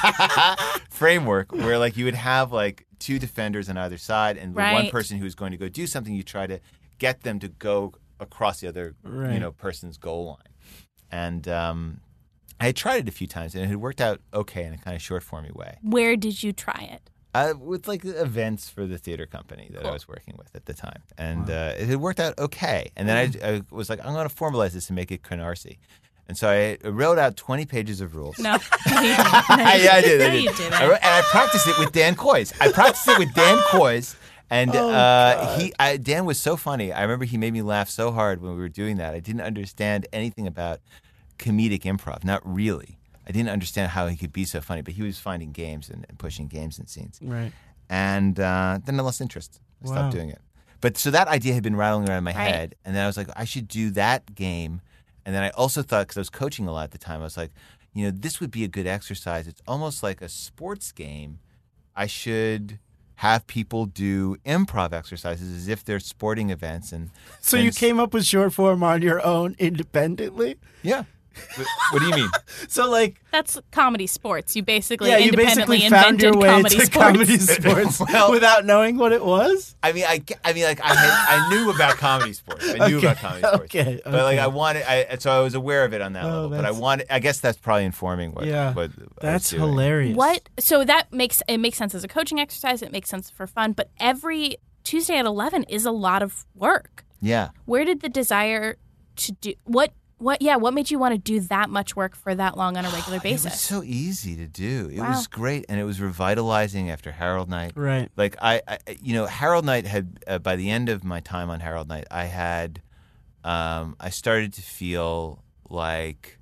framework where like you would have like two defenders on either side and the one Right. person who's going to go do something, you try to get them to go across the other Right. you know person's goal line. And um, I had tried it a few times and it had worked out okay in a kind of short formy way. Where did you try it? Uh, with like events for the theater company that I Cool. was working with at the time. And uh, it had worked out okay. And then I, I was like, I'm going to formalize this and make it Canarsie. And so I wrote out twenty pages of rules. No. No, you didn't. No, you yeah, I did. No, I did. you didn't. I wrote- and I practiced it with Dan Coys. I practiced it with Dan Coys. And Oh, uh, he, I, Dan was so funny. I remember he made me laugh so hard when we were doing that. I didn't understand anything about comedic improv. Not really. I didn't understand how he could be so funny. But he was finding games and, and pushing games and scenes. Right. And uh, then I lost interest. I Wow. stopped doing it. But so that idea had been rattling around in my Right. head. And then I was like, I should do that game. And then I also thought, because I was coaching a lot at the time, I was like, you know, this would be a good exercise. It's almost like a sports game. I should have people do improv exercises as if they're sporting events. And So and you s- came up with short form on your own independently? Yeah. What- what do you mean? So like That's comedy sports. You basically yeah, you independently basically found invented your way comedy to sports. comedy sports Well- without knowing what it was? I mean, I, I mean, like I had, I knew about comedy sports. I knew Okay, about comedy sports. okay, But like okay. I wanted, I and so I was aware of it on that Oh, level. But I that's- wanted, I guess that's probably informing what. Yeah. what I was That's doing. hilarious. What? So that makes it makes sense as a coaching exercise. It makes sense for fun. But every Tuesday at eleven is a lot of work. Yeah. Where did the desire to do what? What? Yeah. What made you want to do that much work for that long on a regular It was basis? so easy to do. It Wow. was great, and it was revitalizing after Harold Night. Right. Like I, I you know, Harold Night had uh, by the end of my time on Harold Night, I had, um, I started to feel like,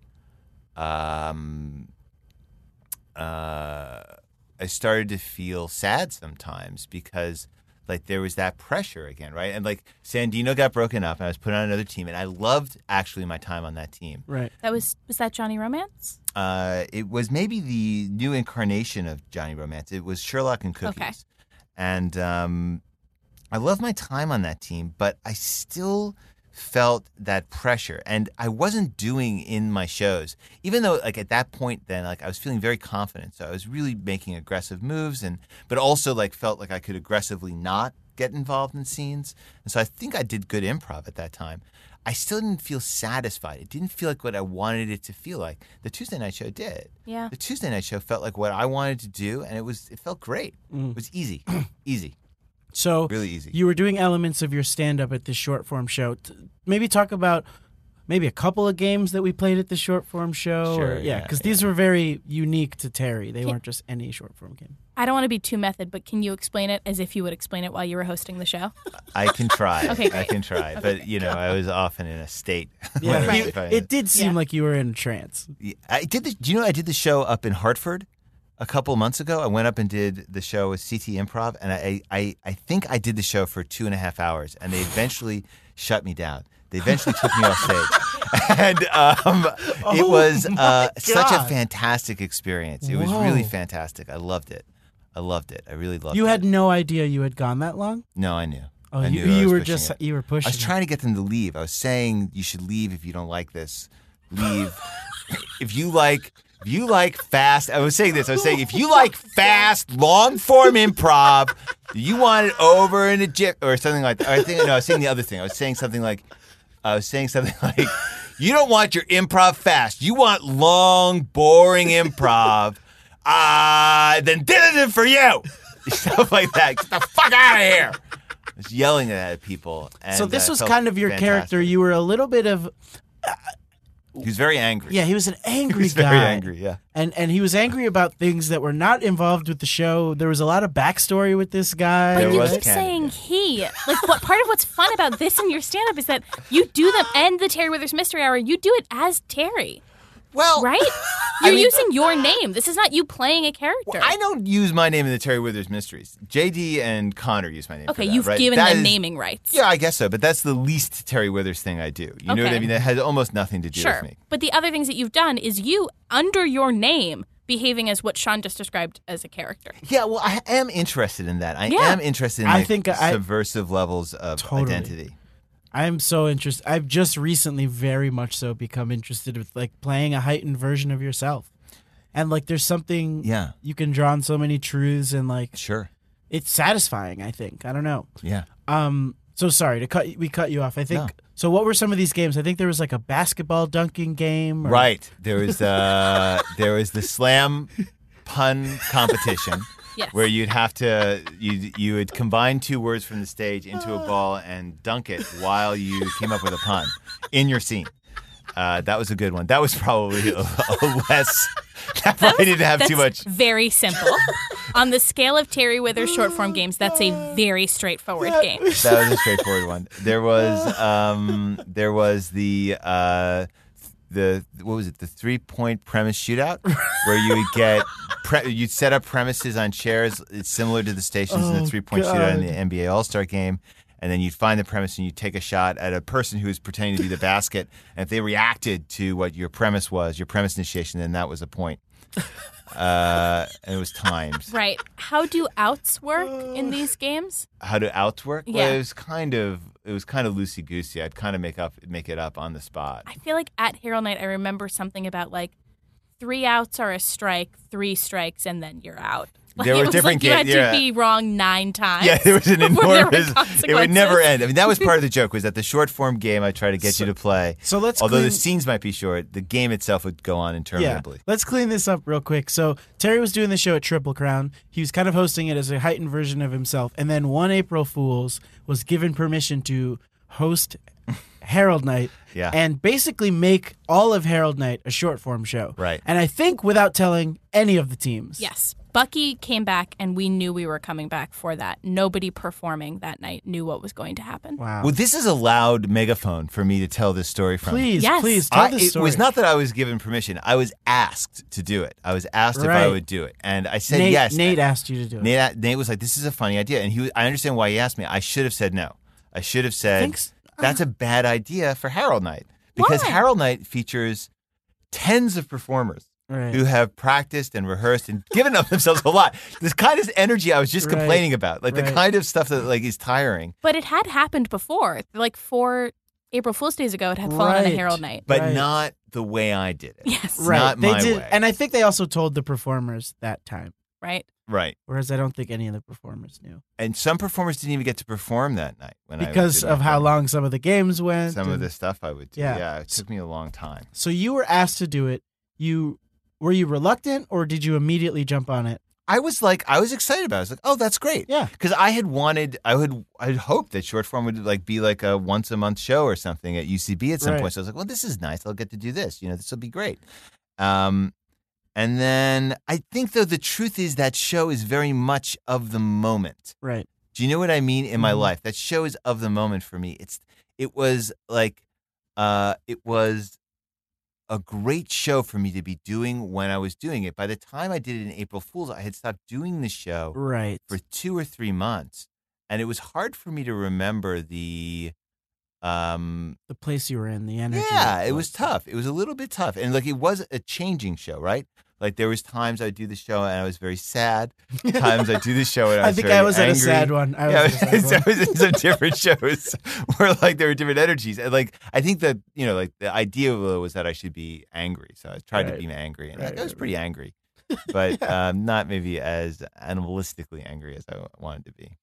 um, uh, I started to feel sad sometimes because like there was that pressure again, right? And like Sandino got broken up, and I was put on another team, and I loved actually my time on that team. Right. That was was that Johnny Romance? Uh, it was maybe the new incarnation of Johnny Romance. It was Sherlock and Cookies, Okay. and um, I loved my time on that team, but I still felt that pressure, and I wasn't doing in my shows, even though like at that point then like I was feeling very confident, so I was really making aggressive moves, and but also like felt like I could aggressively not get involved in scenes, and so I think I did good improv at that time. I still didn't feel satisfied. It didn't feel like what I wanted it to feel like. The Tuesday night show did. Yeah. The Tuesday night show felt like what I wanted to do, and it was it felt great. Mm. It was easy, easy, So really easy. you were doing elements of your stand-up at this short form show. T- Maybe talk about maybe a couple of games that we played at the short form show. Sure, or, yeah, yeah, because these were very unique to Terry. They Yeah. weren't just any short form game. I don't want to be too method, but can you explain it as if you would explain it while you were hosting the show? I can try. Okay, I great. can try. But, you know, I was often in a state. Yeah, when I was you- trying it to- did seem Yeah. like you were in a trance. Yeah, I did the, do you know I did the show up in Hartford a couple months ago? I went up and did the show with C T Improv, and I, I, I think I did the show for two and a half hours, and they eventually shut me down. They eventually took me off stage. And um, it Oh was uh, my such a God. fantastic experience. It was Whoa. really fantastic. I loved it. I loved it. I really loved You it. had no idea you had gone that long? No, I knew. Oh, I you, knew I you was were pushing just it. you were pushing. I was it. trying to get them to leave. I was saying you should leave if you don't like this. Leave. if you like if you like fast, I was saying this. I was saying if you like fast, long form improv, you want it over in a jiff or something like that. I think no, I was saying the other thing. I was saying something like I was saying something like you don't want your improv fast. You want long, boring improv. Uh, then this isn't for you. Stuff like that. Get the fuck out of here. I was yelling at people. And So this uh, was felt kind of your fantastic. character. You were a little bit of He was very angry. yeah. He was an angry he was guy. very angry. Yeah. And and he was angry about things that were not involved with the show. There was a lot of backstory with this guy. There But you was keep Canada. saying he. Like, what part of what's fun about this and your stand-up is that you do them and the Terry Withers Mystery Hour. You do it as Terry, Well, right? I You're mean- using your name. This is not you playing a character. Well, I don't use my name in the Terry Withers Mysteries. J D and Connor use my name. okay, for that, you've right? given That them is- naming rights. Yeah, I guess so. But that's the least Terry Withers thing I do. You know what I Okay. mean? That has almost nothing to do Sure. with me. But the other things that you've done is you, under your name, behaving as what Sean just described as a character. Yeah, well, I am interested in that. I Yeah. am interested in I like, think I- subversive levels of Totally. identity. I'm so interested. I've just recently, very much so, become interested with like playing a heightened version of yourself, and like there's something Yeah, you can draw on so many truths, and like sure. it's satisfying. I think I don't know. Yeah. Um. So sorry to cut. We cut you off. I think. No. So what were some of these games? I think there was like a basketball dunking game. Or, Right. There was uh, there was the slam pun competition. Yes. Where you'd have to you you would combine two words from the stage into a ball and dunk it while you came up with a pun in your scene. Uh, that was a good one. That was probably a, a less. That probably didn't have That's too much. very simple. On the scale of Terry Withers short form games, that's a very straightforward game. That was a straightforward one. There was um, there was the uh, the what was it? The three point premise shootout, where you would get pre- you'd set up premises on chairs. It's similar to the stations in Oh, the three point shootout in God. the N B A All Star game. And then you'd find the premise and you'd take a shot at a person who was pretending to be the basket. And if they reacted to what your premise was, your premise initiation, then that was a point. Uh, and it was timed. Right. How do outs work in these games? How do outs work? Well, Yeah. it was kind of it was kind of loosey goosey. I'd kind of make up make it up on the spot. I feel like at Herald Night, I remember something about like three outs are a strike, three strikes, and then you're out. Like, There it were was different like you had games, yeah. to be wrong nine times. Yeah, there was an before there were enormous. It would never consequences. end. I mean, that was part of the joke. Was that the short form game I try to get So- you to play. So let's Although clean, the scenes might be short, the game itself would go on yeah. interminably. Let's clean this up real quick. So Terry was doing the show at Triple Crown. He was kind of hosting it as a heightened version of himself, and then one April Fools was given permission to host Herald Night. Yeah. And basically make all of Herald Night a short form show. Right. And I think without telling any of the teams. Yes. Bucky came back, and we knew we were coming back for that. Nobody performing that night knew what was going to happen. Wow. Well, this is a loud megaphone for me to tell this story from. Please, Yes. please tell I, this story. It was not that I was given permission. I was asked to do it. I was asked if Right. I would do it, and I said Nate, yes. Nate asked you to do it. Nate, Nate was like, "This is a funny idea," and he. Was, I understand why he asked me. I should have said no. I should have said Thanks. that's a bad idea for Harold Night because Why? Harold Night features tens of performers Right. who have practiced and rehearsed and given up themselves a lot. This kind of energy I was just Right. complaining about, like Right. the kind of stuff that like is tiring. But it had happened before. Like four April Fool's Days ago, it had fallen on a Right. Herald Night. But Right. not the way I did it. Yes. Right. Not they my did, way. and I think they also told the performers that time. Right? Right. Whereas I don't think any of the performers knew And some performers didn't even get to perform that night when I because did my of how program. long some of the games went. some of and- the stuff I would do. Yeah. Yeah. It took me a long time. So you were asked to do it. You were you reluctant or did you immediately jump on it? I was like, I was excited about it. I was like, oh, that's great. Yeah. Because I had wanted, I would, I had hoped that short form would like be like a once a month show or something at U C B at some Right. point. So I was like, well, this is nice. I'll get to do this. You know, this will be great. Um, and then I think though the truth is that show is very much of the moment. Right. Do you know what I mean in my Mhm. life? That show is of the moment for me. It's, it was like, uh, it was a great show for me to be doing when I was doing it. By the time I did it in April Fool's, I had stopped doing the show Right. for two or three months, and it was hard for me to remember the. Um, The place you were in, the energy. yeah, it was tough. It was a little bit tough, and like it was a changing show, right? Like there was times I'd do the show and I was very sad. Times I'd do the show and I I was think very I was angry. at a sad one. I was Yeah, at a sad one. I was in some different shows where like there were different energies. And like I think that, you know, like the idea was that I should be angry. So I tried Right. to be angry. And Right, like, I was right, pretty angry. But um, not maybe as animalistically angry as I wanted to be.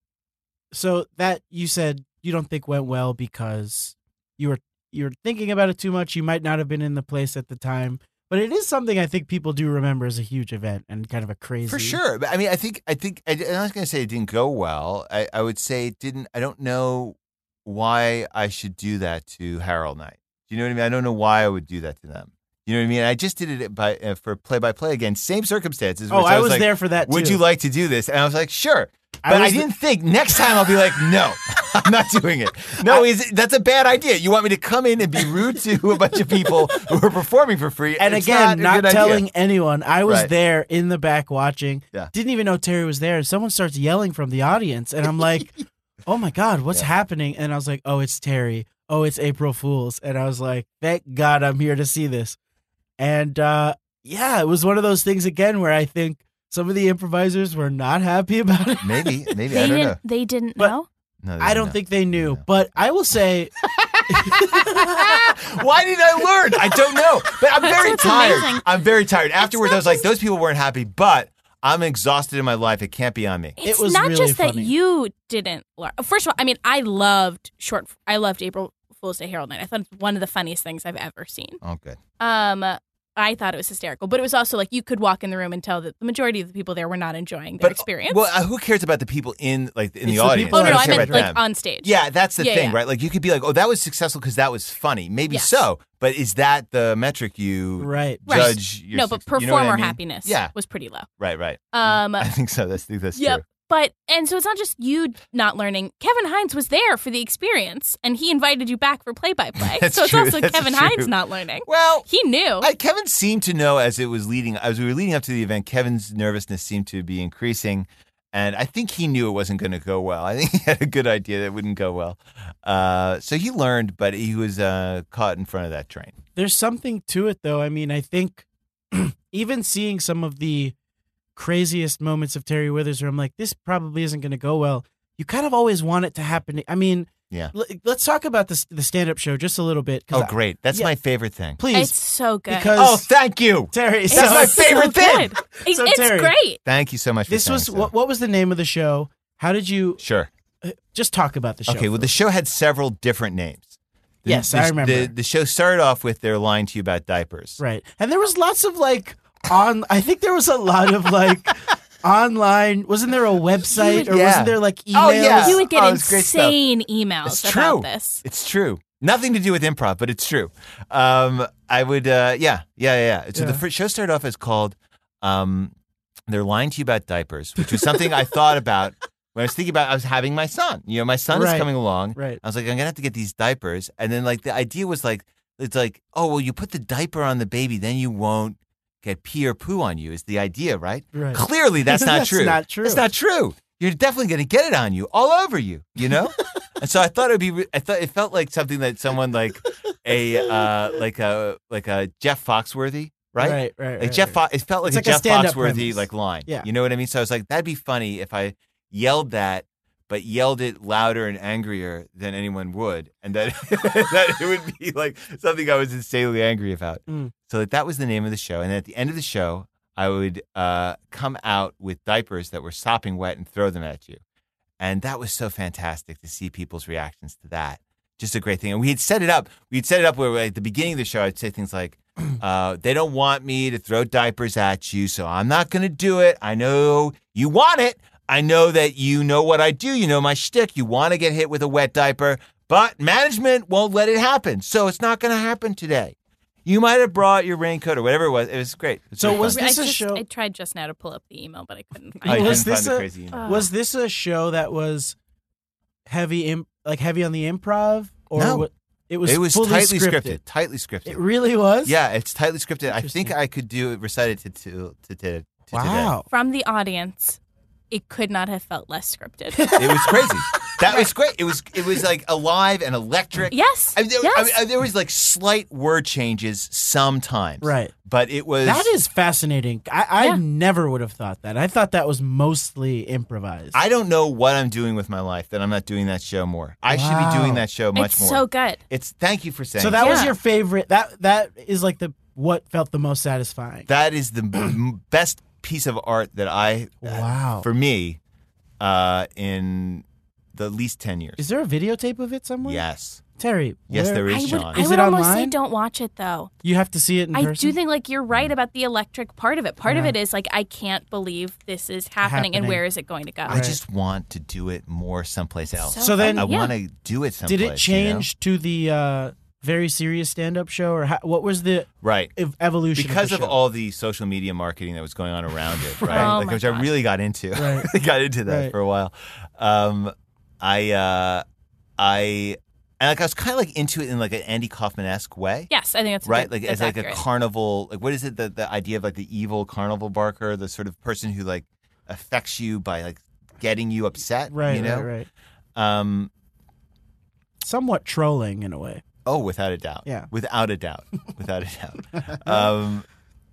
So that you said you don't think went well because you were you were thinking about it too much. You might not have been in the place at the time, but it is something I think people do remember as a huge event and kind of a crazy. For sure. But I mean, I think, I think, I, I'm not going to say it didn't go well. I, I would say it didn't, I don't know why I should do that to Harold Night. Do you know what I mean? I don't know why I would do that to them. You know what I mean? I just did it by uh, for play by play again, same circumstances. Oh, which I was like, there for that. Would too. you like to do this? And I was like, sure. I But I, was the- didn't think next time I'll be like, no, I'm not doing it. No, is that's a bad idea. You want me to come in and be rude to a bunch of people who are performing for free? And It's again, not, a not, good idea. telling anyone. I was Right. there in the back watching. Yeah. Didn't even know Terry was there. Someone starts yelling from the audience, and I'm like, "Oh my god, what's Yeah. happening?" And I was like, "Oh, it's Terry. Oh, it's April Fools." And I was like, "Thank God I'm here to see this." And uh, yeah, it was one of those things again where I think some of the improvisers were not happy about it. Maybe, maybe They I don't didn't. know. They didn't But- know. No, they I don't know. think they knew, No. but I will say, Why did I learn? I don't know. But I'm very That's tired. amazing. I'm very tired. Afterwards, not I was like, just- those people weren't happy, but I'm exhausted in my life. It can't be on me. It's was not really just that funny. you didn't learn. First of all, I mean, I loved short. I loved April Fool's Day Herald Night. I thought it's one of the funniest things I've ever seen. Oh, good. Um, I thought it was hysterical, but it was also like you could walk in the room and tell that the majority of the people there were not enjoying their But experience. well, uh, who cares about the people in like in It's the the audience? people oh no, I no, don't I care meant about like them. on stage. Yeah, that's the Yeah, thing, yeah. right? Like you could be like, "Oh, that was successful because that was funny." Maybe Yes. so, but is that the metric you right? Right. judge? Your No, but suc- you know what I performer mean? happiness Yeah. was pretty low. Right, right. Um, I think so. That's I think that's yeah, true. but and so it's not just you not learning. Kevin Hines was there for the experience, and he invited you back for play by play. That's So it's true, also that's Kevin true. Hines not learning. Well, He knew. I, Kevin seemed to know as it was leading, as we were leading up to the event, Kevin's nervousness seemed to be increasing. And I think he knew it wasn't going to go well. I think he had a good idea that it wouldn't go well. Uh, so he learned, but he was uh, caught in front of that train. There's something to it, though. I mean, I think even seeing some of the craziest moments of Terry Withers where I'm like, this probably isn't going to go well. You kind of always want it to happen. I mean, Yeah. l- let's talk about this, the stand-up show just a little bit. 'cause Oh, I- great. That's yeah. my favorite thing. please, it's so good. because Oh, thank you. Terry, It's so, That's my so favorite thing. good. It- So, it's Terry, great. Thank you so much for this saying was so. what, what was the name of the show? How did you Sure. uh, just talk about the show? Okay, well, the show had several different names. The- Yes, the- I remember. The, the show started off with their lying to you about diapers. Right. And there was lots of like on I think there was a lot of like online wasn't there a website or Yeah. wasn't there like emails? Oh, yeah. You would get Oh, it's great stuff. insane emails It's about true. this. It's true. Nothing to do with improv, but it's true. Um, I would, uh, yeah, yeah, yeah. yeah. So Yeah. the first show started off as called um, they're lying to you about diapers, which was something I thought about when I was thinking about. I was having my son. You know, my son Right. is coming along. Right. I was like, I'm gonna have to get these diapers, and then like the idea was like, it's like, oh well, you put the diaper on the baby, then you won't get pee or poo on you. Is the idea, right? Right. Clearly, that's not That's true. not true. That's not true. You're definitely going to get it on you, all over you, you know? And so I thought it would be, re- I thought it felt like something that someone like a, uh, like a, like a Jeff Foxworthy, right? Right, right, Like right, Jeff, right. Fo- it felt like It's a like a Jeff stand-up Foxworthy premise. like line. Yeah. You know what I mean? So I was like, that'd be funny if I yelled that, but yelled it louder and angrier than anyone would. And that, that it would be like something I was insanely angry about. Mm. So like, that was the name of the show. And at the end of the show, I would uh, come out with diapers that were sopping wet and throw them at you. And that was so fantastic to see people's reactions to that. Just a great thing. And we had set it up. We had set it up where at the beginning of the show, I'd say things like, uh, they don't want me to throw diapers at you, so I'm not going to do it. I know you want it. I know that you know what I do. You know my shtick. You want to get hit with a wet diaper, but management won't let it happen. So it's not going to happen today. You might have brought your raincoat or whatever it was. It was great. It was So very was fun. this I a just, show- I tried just now to pull up the email, but I couldn't Oh, find you it. Was couldn't this find the a- crazy email. Was this a show that was heavy, imp- like heavy on the improv, or No. what? It was. It was fully tightly scripted. scripted. Tightly scripted. It really was. Yeah, it's tightly scripted. I think Interesting. I could do it, recite it to to to, to, to Wow. From the audience, it could not have felt less scripted. today. It was crazy. That was great. It was it was like alive and electric. Yes. I mean, there, yes. I mean, there was like slight word changes sometimes. Right. But it was That is fascinating. I, I Yeah. never would have thought that. I thought that was mostly improvised. I don't know what I'm doing with my life that I'm not doing that show more. I should Wow. be doing that show much it's more. so good. It's thank you for saying so that was Yeah. your favorite. That that is like the what felt the most satisfying. that is the m- best piece of art that I Wow. for me uh, in the least ten years. Is there a videotape of it somewhere? Yes. Terry. Yes, where- there is, I would, Sean. I Is would it almost say online? don't watch it though. You have to see it in I person. do think like you're right about the electric part of it. Part of Yeah. it is like I can't believe this is happening, Happening. and where is it going to go? I just want to do it more someplace else. So So then- I yeah. want to do it someplace. Did it change to the uh, very serious stand-up show, or how, what was the You know? Right. ev- evolution? Because of, of the show? all the social media marketing that was going on around it, right? Oh like, my which I gosh. really got into. Right. I got into that Right. for a while. Um, I, uh, I, and like I was kind of like into it in like an Andy Kaufman-esque way. Yes, I think that's a Right, good- like that's as like accurate. a carnival, like what is it? The the idea of like the evil carnival barker, the sort of person who like affects you by like getting you upset, right, you know? right, right. Um, Somewhat trolling in a way. oh, without a doubt, Yeah. without a doubt, without a doubt. Um,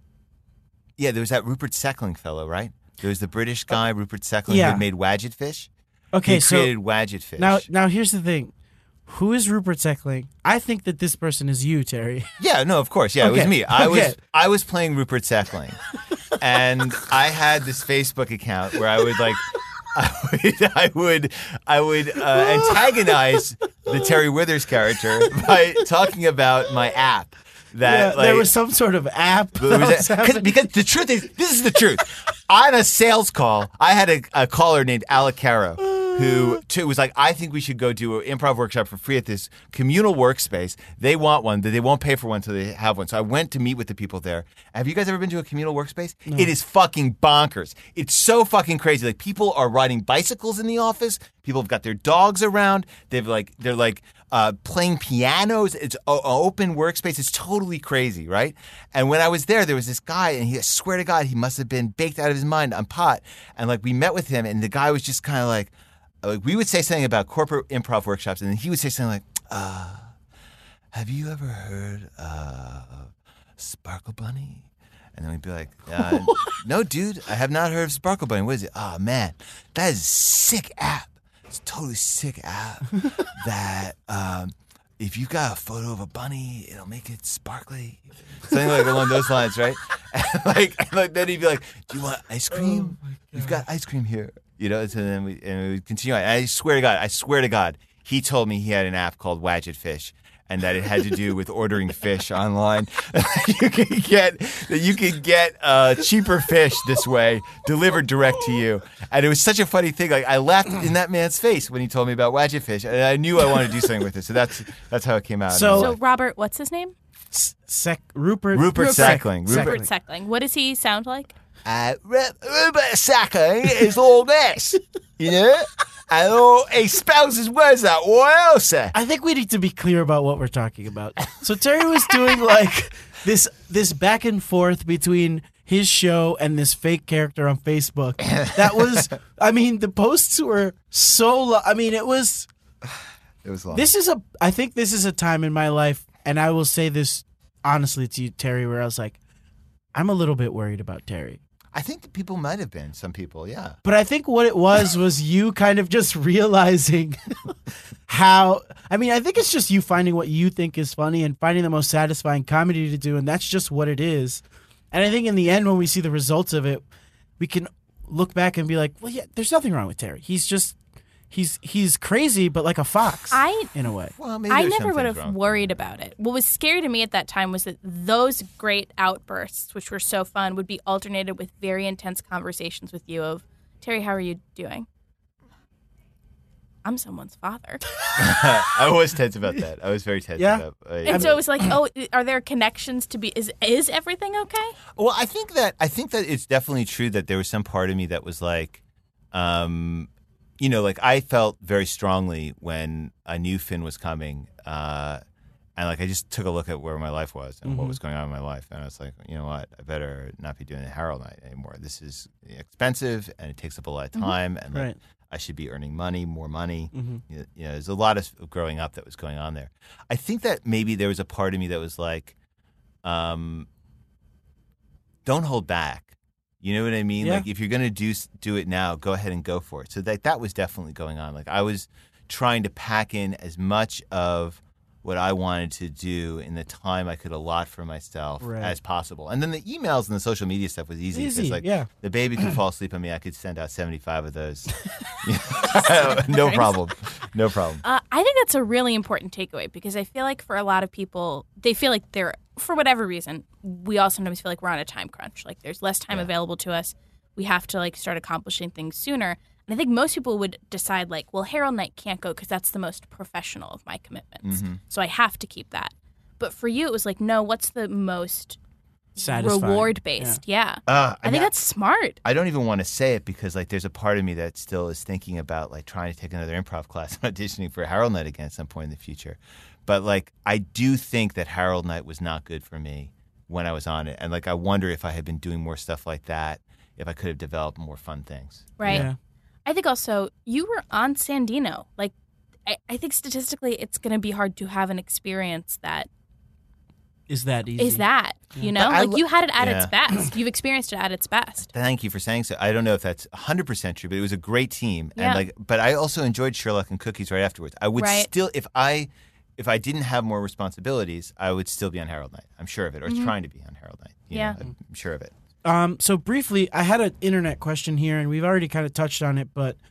yeah, there was that Rupert Seckling fellow, right? There was the British guy, Rupert Seckling, Yeah. who had made Wadget Fish. Okay, he so created Wadget Fish. now now here's the thing. Who is Rupert Seckling? I think that this person is you, Terry. Yeah, no, of course. Yeah, it was Okay, me. I okay. was I was playing Rupert Seckling. And I had this Facebook account where I would like I would I would I would uh, antagonize the Terry Withers character by talking about my app that Yeah, like there was some sort of app. But that was was that- 'cause- happening. because the truth is, this is the truth. On a sales call, I had a, a caller named Alec Caro who too, was like, I think we should go do an improv workshop for free at this communal workspace. They want one, but they won't pay for one until they have one. So I went to meet with the people there. Have you guys ever been to a communal workspace? It is fucking bonkers. It's so fucking crazy. Like people are riding bicycles in the office. People have got their dogs around. They've like they're like uh, playing pianos. It's an open workspace. It's totally crazy, right? And when I was there, there was this guy, and he, I swear to God, he must have been baked out of his mind on pot. And like we met with him, and the guy was just kind of like, like we would say something about corporate improv workshops, and then he would say something like, uh, "Have you ever heard uh, of Sparkle Bunny?" And then we'd be like, uh, "No, dude, I have not heard of Sparkle Bunny. What is it? Oh man, that is a sick app. It's a totally sick app that um, if you got a photo of a bunny, it'll make it sparkly. Something like along those lines, right? And like, and like then he'd be like, "Do you want ice cream? We've got ice cream here." You know, so then we and we would continue on. And I swear to God, I swear to God, he told me he had an app called Wadget Fish, and that it had to do with ordering fish online. you can get that you can get uh, cheaper fish this way delivered direct to you. And it was such a funny thing. Like I laughed in that man's face when he told me about Wadget Fish, and I knew I wanted to do something with it. So that's that's how it came out. So- So Robert, what's his name? S- Sec- Rupert. Rupert Seckling. Rupert Rupert- Seckling. What does he sound like? uh, Robert Sacco is all this, you know? And all, he spells his words out. What else? I think we need to be clear about what we're talking about. So Terry was doing like this this back and forth between his show and this fake character on Facebook. That was, I mean, the posts were so lo- I mean, it was It was long. This is a I think this is a time in my life, and I will say this honestly to you, Terry, where I was like, I'm a little bit worried about Terry. I think that people might have been, some people, yeah. But I think what it was was you kind of just realizing how, I mean, I think it's just you finding what you think is funny and finding the most satisfying comedy to do, and that's just what it is. And I think in the end, when we see the results of it, we can look back and be like, well, yeah, there's nothing wrong with Terry. He's just, he's he's crazy, but like a fox I in a way. Well, maybe I there's never some would things have wrong. worried about it. What was scary to me at that time was that those great outbursts, which were so fun, would be alternated with very intense conversations with you of, Terry, how are you doing? I'm someone's father. I was tense about that. I was very tense Yeah. about that. And so it was like, oh, are there connections to be, is is everything okay? Well, I think that I think that it's definitely true that there was some part of me that was like, um, you know, like I felt very strongly when I knew Finn was coming, uh, and like I just took a look at where my life was and Mm-hmm. what was going on in my life, and I was like, you know what, I better not be doing the Harold Night anymore. This is expensive and it takes up a lot of time, and like, Right. I should be earning money, more money. Mm-hmm. You you know, there's a lot of growing up that was going on there. I think that maybe there was a part of me that was like, um, don't hold back. You know what I mean? Yeah. Like if you're gonna do do it now, go ahead and go for it. So that that was definitely going on. Like I was trying to pack in as much of what I wanted to do in the time I could allot for myself Right. as possible. And then the emails and the social media stuff was easy. 'cause, Easy, like yeah. the baby could fall asleep on me. I could send out seventy-five of those. No problem. No problem. Uh, I think that's a really important takeaway because I feel like for a lot of people, they feel like they're, for whatever reason, we all sometimes feel like we're on a time crunch. Like there's less time Yeah. available to us. We have to like start accomplishing things sooner. And I think most people would decide like, well, Harold Night can't go because that's the most professional of my commitments. Mm-hmm. So I have to keep that. But for you, it was like, no, what's the most Satisfying. reward based? Yeah. Uh, I, think mean, that's smart. I don't even want to say it because like there's a part of me that still is thinking about like trying to take another improv class and auditioning for Harold Night again at some point in the future. But like I do think that Harold Night was not good for me when I was on it. And like I wonder if I had been doing more stuff like that, if I could have developed more fun things. Right. Yeah. I think also you were on Sandino. Like, I, I think statistically it's going to be hard to have an experience that Is that easy? is that, you know? But I Like, lo- you had it at its Yeah. best. You've experienced it at its best. Thank you for saying so. I don't know if that's one hundred percent true, but it was a great team. Yeah. And like but I also enjoyed Sherlock and Cookies right afterwards. I would Right. still if I if I didn't have more responsibilities, I would still be on Harold Night. I'm sure of it. Or trying to be on Harold Night. You Yeah. know, I'm sure of it. Um, so briefly, I had an internet question here, and we've already kind of touched on it, but,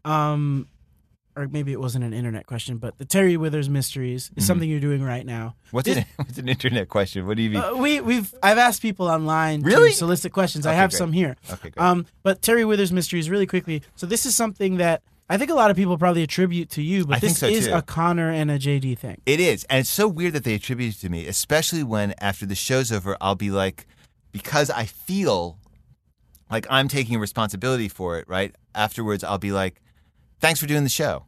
um, or maybe it wasn't an internet question, but the Terry Withers Mysteries is something you're doing right now. What's an, what's an internet question? What do you mean? Uh, we we've I've asked people online Really? to solicit questions. I Okay, have great. some here. Okay, great. Um, but Terry Withers Mysteries, really quickly. So this is something that I think a lot of people probably attribute to you, but I think this so, is too. a Connor and a J D thing. It is. And it's so weird that they attribute it to me, especially when after the show's over, I'll be like, because I feel like I'm taking responsibility for it, right? Afterwards, I'll be like, thanks for doing the show.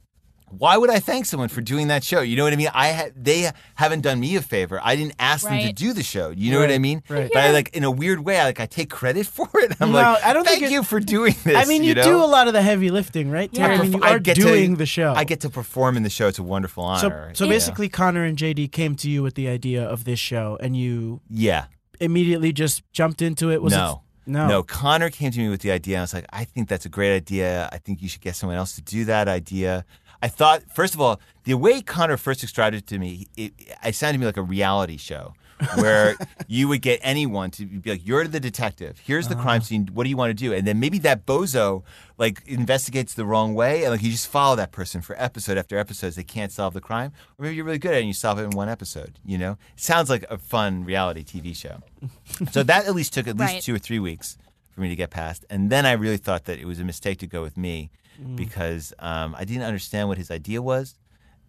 Why would I thank someone for doing that show? You know what I mean? I ha- They haven't done me a favor. I didn't ask them to Right. do the show. You know what I Right, mean? right. But I like, in a weird way, I like I take credit for it. I'm No, like, I don't think thank it- you for doing this. I mean, you, know? do a lot of the heavy lifting, right, Terry? Yeah. I mean, you I are get to- doing the show. I get to perform in the show. It's a wonderful so, honor. so you know? basically, Connor and J D came to you with the idea of this show, and you yeah. immediately just jumped into it. Was No. it? No. No, Connor came to me with the idea. I was like, I think that's a great idea. I think you should get someone else to do that idea. I thought, first of all, the way Connor first described it to me, it, it sounded to me like a reality show where you would get anyone to be like, you're the detective. Here's the crime scene. What do you want to do? And then maybe that bozo like investigates the wrong way, and like you just follow that person for episode after episode. They can't solve the crime, or maybe you're really good at it and you solve it in one episode. You know, it sounds like a fun reality T V show. So that at least took at least Right. two or three weeks for me to get past, and then I really thought that it was a mistake to go with me because um, I didn't understand what his idea was.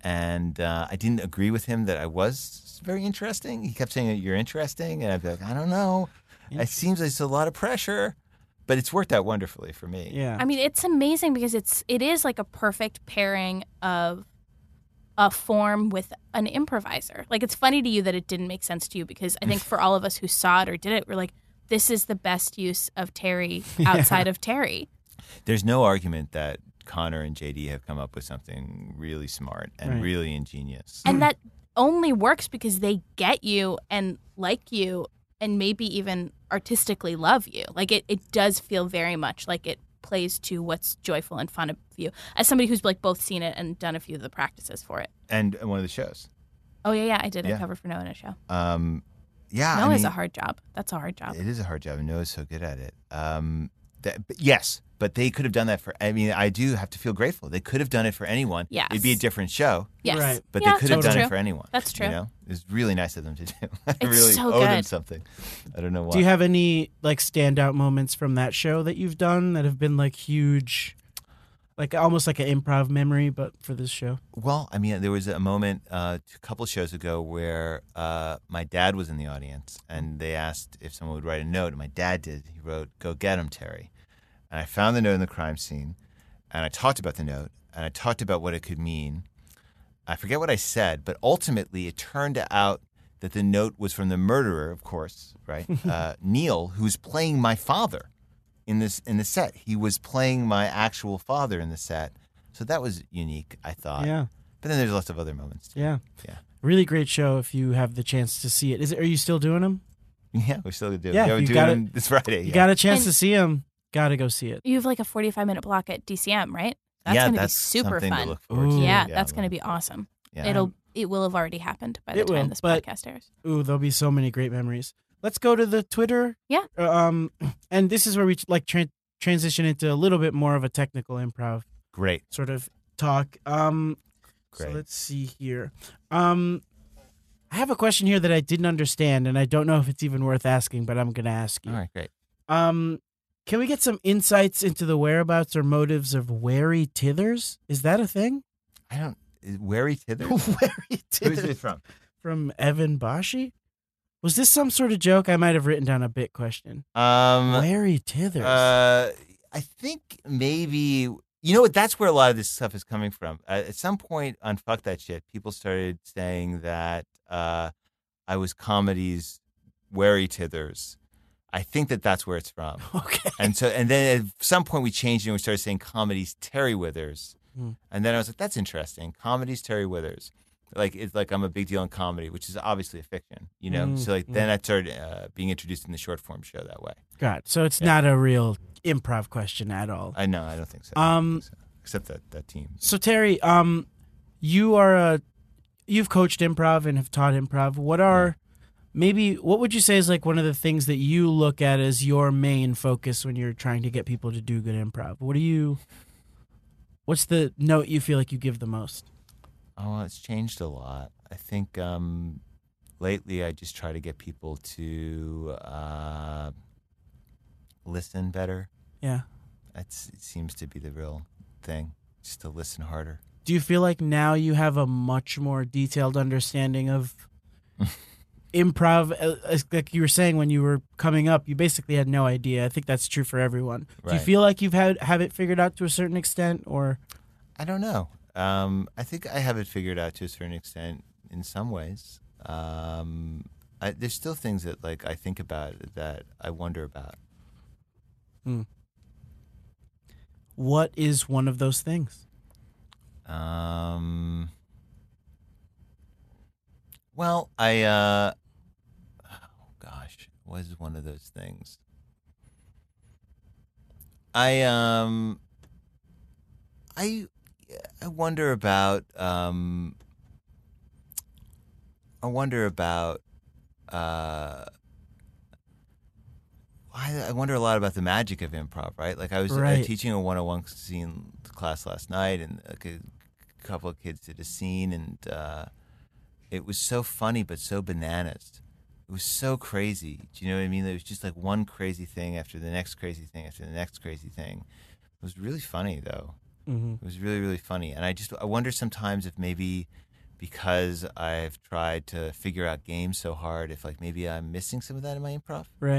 And uh, I didn't agree with him that I was very interesting. He kept saying, you're interesting. And I'd be like, I don't know. It seems like it's a lot of pressure, but it's worked out wonderfully for me. Yeah. I mean, it's amazing because it's it is like a perfect pairing of a form with an improviser. Like, it's funny to you that it didn't make sense to you because I think for all of us who saw it or did it, we're like, this is the best use of Terry outside yeah. of Terry. There's no argument that Connor and J D have come up with something really smart and Right. really ingenious. And that only works because they get you and like you and maybe even artistically love you. Like, it, it does feel very much like it plays to what's joyful and fun of you. As somebody who's like both seen it and done a few of the practices for it. And one of the shows. Oh, yeah, yeah. I did a Yeah. cover for Noah in a show. Um, yeah. I Noah's mean, a hard job. That's a hard job. It is a hard job, and Noah's so good at it. Um, that, but yes, but they could have done that for, I mean, I do have to feel grateful. They could have done it for anyone. Yes. It'd be a different show, Yes. Right. but Yeah, they could have that's done true. it for anyone. That's true. You know? It's really nice of them to do. I It's really so owe them good. something. I don't know why. Do you have any like standout moments from that show that you've done that have been like huge, like almost like an improv memory, but for this show? Well, I mean, there was a moment uh, a couple shows ago where uh, my dad was in the audience, and they asked if someone would write a note, and my dad did. He wrote, "Go get him, Terry." And I found the note in the crime scene, and I talked about the note, and I talked about what it could mean. I forget what I said, but ultimately it turned out that the note was from the murderer, of course, right? uh, Neil, who's playing my father in this in the set. He was playing my actual father in the set. So that was unique, I thought. Yeah. But then there's lots of other moments too. Yeah. Yeah. Really great show if you have the chance to see it. Is it? Are you still doing them? Yeah, we still do. Yeah, yeah we're you doing got them this Friday. You yeah. got a chance And- to see them. Got to go see it. You have like a forty-five minute block at D C M, right? That's yeah, going to be that's super something fun. to look forward to. Ooh. Yeah, I'm that's going to be looking forward- awesome. Yeah. It'll it will have already happened by the It time will, this but- podcast airs. Ooh, there'll be so many great memories. Let's go to the Twitter. Yeah. Uh, Um, and this is where we like tra- transition into a little bit more of a technical improv Great. sort of talk. Um, so Great. let's see here. Um, I have a question here that I didn't understand, and I don't know if it's even worth asking, but I'm gonna ask you. All right, great. Um, can we get some insights into the whereabouts or motives of Wary Tithers? Is that a thing? I don't. Is Wary Tithers? Wary Who's Tithers it from? from Evan Bashi? Was this some sort of joke? I might have written down a bit question. Um, Wary Tithers. uh, I think maybe you know what? That's where a lot of this stuff is coming from. Uh, at some point on Fuck That Shit, people started saying that uh, I was comedy's Wary Tithers. I think that that's where it's from. Okay. And so, and then at some point we changed it and we started saying comedy's Terry Withers. Hmm. And then I was like, that's interesting. Comedy's Terry Withers. Like, it's like I'm a big deal in comedy, which is obviously a fiction, you know? Mm, So, like, mm. then I started uh, being introduced in the short form show that way. Got it. So it's Yeah. not a real improv question at all. I know, I don't think so. I don't Um, think so. Except that, that team. So Terry, um, you are a, you've coached improv and have taught improv. What are, maybe, what would you say is like one of the things that you look at as your main focus when you're trying to get people to do good improv? What do you, what's the note you feel like you give the most? Oh, it's changed a lot. I think um, lately I just try to get people to uh, listen better. Yeah. That's, it seems to be the real thing, just to listen harder. Do you feel like now you have a much more detailed understanding of improv? Uh, as- Like you were saying when you were coming up, you basically had no idea. I think that's true for everyone. Do you Right. feel like you've had have it figured out to a certain extent, or I don't know. Um, I think I have it figured out to a certain extent in some ways. Um, I, there's still things that like I think about that I wonder about. what is one of those things? Um, well, I uh, oh gosh, what is one of those things? I um, I I wonder about um, I wonder about uh. I I wonder a lot about the magic of improv, right? Like I was uh, Right. teaching a one oh one scene class last night, and like a couple of kids did a scene, and uh, it was so funny but so bananas. It was so crazy. Do you know what I mean? It was just like one crazy thing after the next crazy thing after the next crazy thing. It was really funny, though. Mm-hmm. It was really, really funny. And I just I wonder sometimes if maybe because I've tried to figure out games so hard, if like maybe I'm missing some of that in my improv. Right.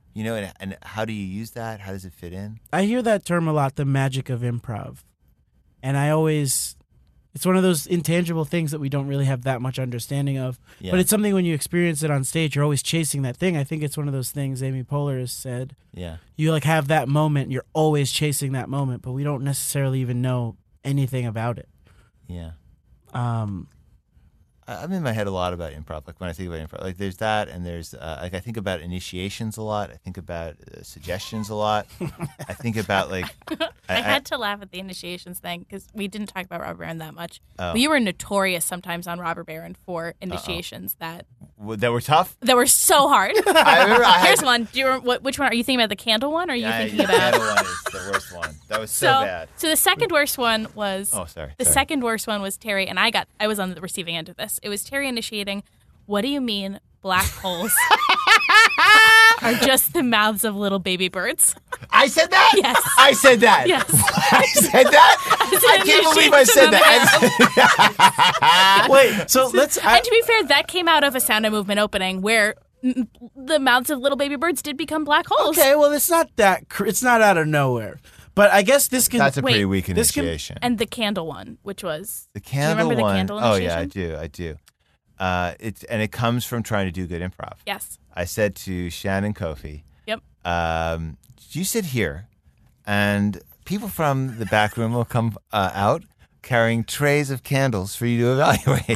You know, and, and how do you use that? How does it fit in? I hear that term a lot, the magic of improv. And I always, it's one of those intangible things that we don't really have that much understanding of. Yeah. But it's something when you experience it on stage, you're always chasing that thing. I think it's one of those things Amy Poehler has said. Yeah. You like have that moment, you're always chasing that moment, but we don't necessarily even know anything about it. Yeah. Um, I- I'm in my head a lot about improv. Like when I think about improv, like there's that, and there's uh, like I think about initiations a lot. I think about uh, suggestions a lot. I think about like I, I had to laugh at the initiations thing because we didn't talk about Robert Barron that much. Oh. We were notorious sometimes on Robert Barron for initiations that w- that were tough. that were so hard. I remember I had, Here's one. Do you remember, what, which one are you thinking about? The candle one, or are you I, thinking the about? candle one is the worst one. That was so, So, bad. so the second worst one was. Oh, sorry. The sorry. second worst one was Terry, and I got. I was on the receiving end of this. It was Terry initiating. What do you mean black holes are just the mouths of little baby birds? I said that. Yes. I said that. Yes. I said that. As I an can't believe I said initiation that. wait, so let's. I, And to be fair, that came out of a Sound of Movement opening where mm, the mouths of little baby birds did become black holes. okay, well, it's not that. Cr- it's not out of nowhere. But I guess this can. That's a pretty Wait, weak this can- initiation. And the candle one, which was the Do you candle remember the one. candle oh yeah, I initiation? do. I do. Uh, it's and it comes from trying to do good improv. Yes. I said to Shannon Kofi, Yep. um, you sit here, and people from the back room will come uh, out carrying trays of candles for you to evaluate.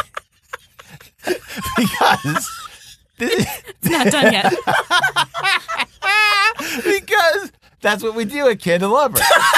Because this, It's not done yet. because that's what we do at Candelabra.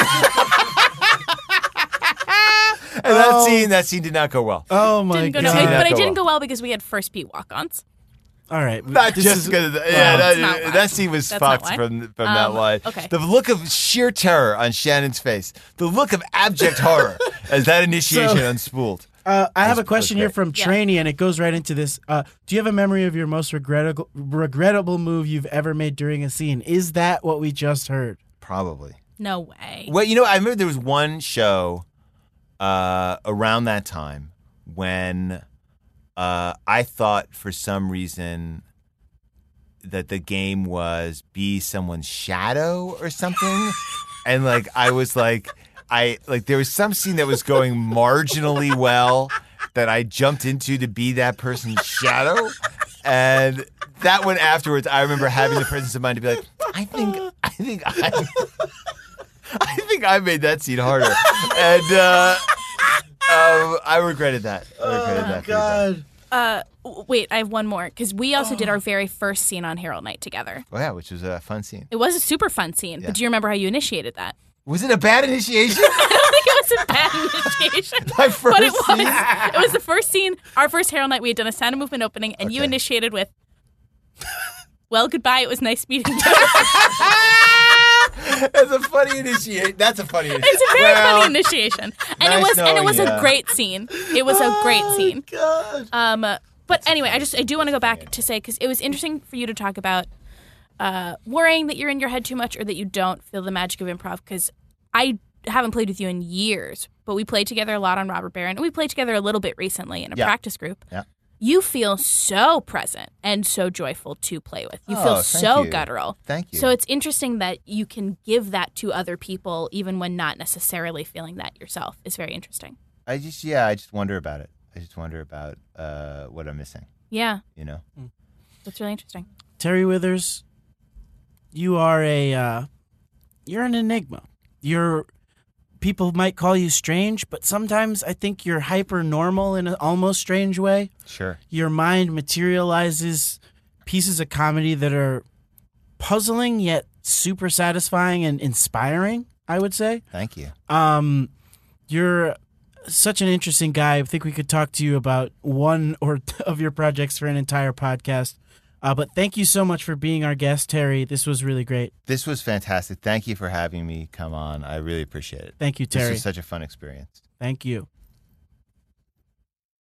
And that Oh. scene, that scene did not go well. Oh my Didn't go, god! no, Did but not it go didn't well. go well because we had first beat walk-ons. All right, Not this just is- because yeah, Well, that, it's not why. that scene was That's not fucked why. from from that Um, line. okay. The look of sheer terror on Shannon's face, the look of abject horror as that initiation So- unspooled. Uh, I have a That's- question that's here great. from Yeah. Trainee, and it goes right into this. Uh, do you have a memory of your most regrettable regrettable move you've ever made during a scene? Is that what we just heard? Probably. No way. Well, you know, I remember there was one show uh, around that time when uh, I thought for some reason that the game was be someone's shadow or something. And like, I was like, I like, there was some scene that was going marginally well that I jumped into to be that person's shadow. And that one afterwards, I remember having the presence of mind to be like, I think, I think I, I think I made that scene harder. And uh, um, I regretted that. I regretted that. pretty bad. Uh, w- wait, I have one more because we also did our very first scene on Herald Night together. Oh yeah, which was a fun scene. It was a super fun scene, Yeah. but do you remember how you initiated that? Was it a bad initiation? I don't think it was a bad initiation. My first But it was. scene? It was the first scene, our first Herald Night. We had done a Sound of Movement opening, and you Okay. initiated with, well, goodbye. It was nice meeting you. That's a funny initiation. That's a funny initiation. It's a very Well, funny initiation, and nice it was and it knowing was ya. a great scene. It was a great scene. God. Um, uh, but anyway, I just I do want to go back to say because it was interesting for you to talk about uh, worrying that you're in your head too much or that you don't feel the magic of improv. Because I haven't played with you in years, but we played together a lot on Robert Barron, and we played together a little bit recently in a Yeah. practice group. Yeah. You feel so present and so joyful to play with. You Oh, feel thank so you. guttural. Thank you. So it's interesting that you can give that to other people even when not necessarily feeling that yourself. It's very interesting. I just yeah, I just wonder about it. I just wonder about uh, what I'm missing. Yeah, You know. that's really interesting. Terry Withers, you are a uh, you're an enigma. You're people might call you strange, but sometimes I think you're hyper normal in an almost strange way. Sure. Your mind materializes pieces of comedy that are puzzling yet super satisfying and inspiring, I would say. Thank you. Um, you're such an interesting guy. I think we could talk to you about one or t- of your projects for an entire podcast. Uh, but thank you so much for being our guest, Terry. This was really great. This was fantastic. Thank you for having me come on. I really appreciate it. Thank you, This Terry. was such a fun experience. Thank you.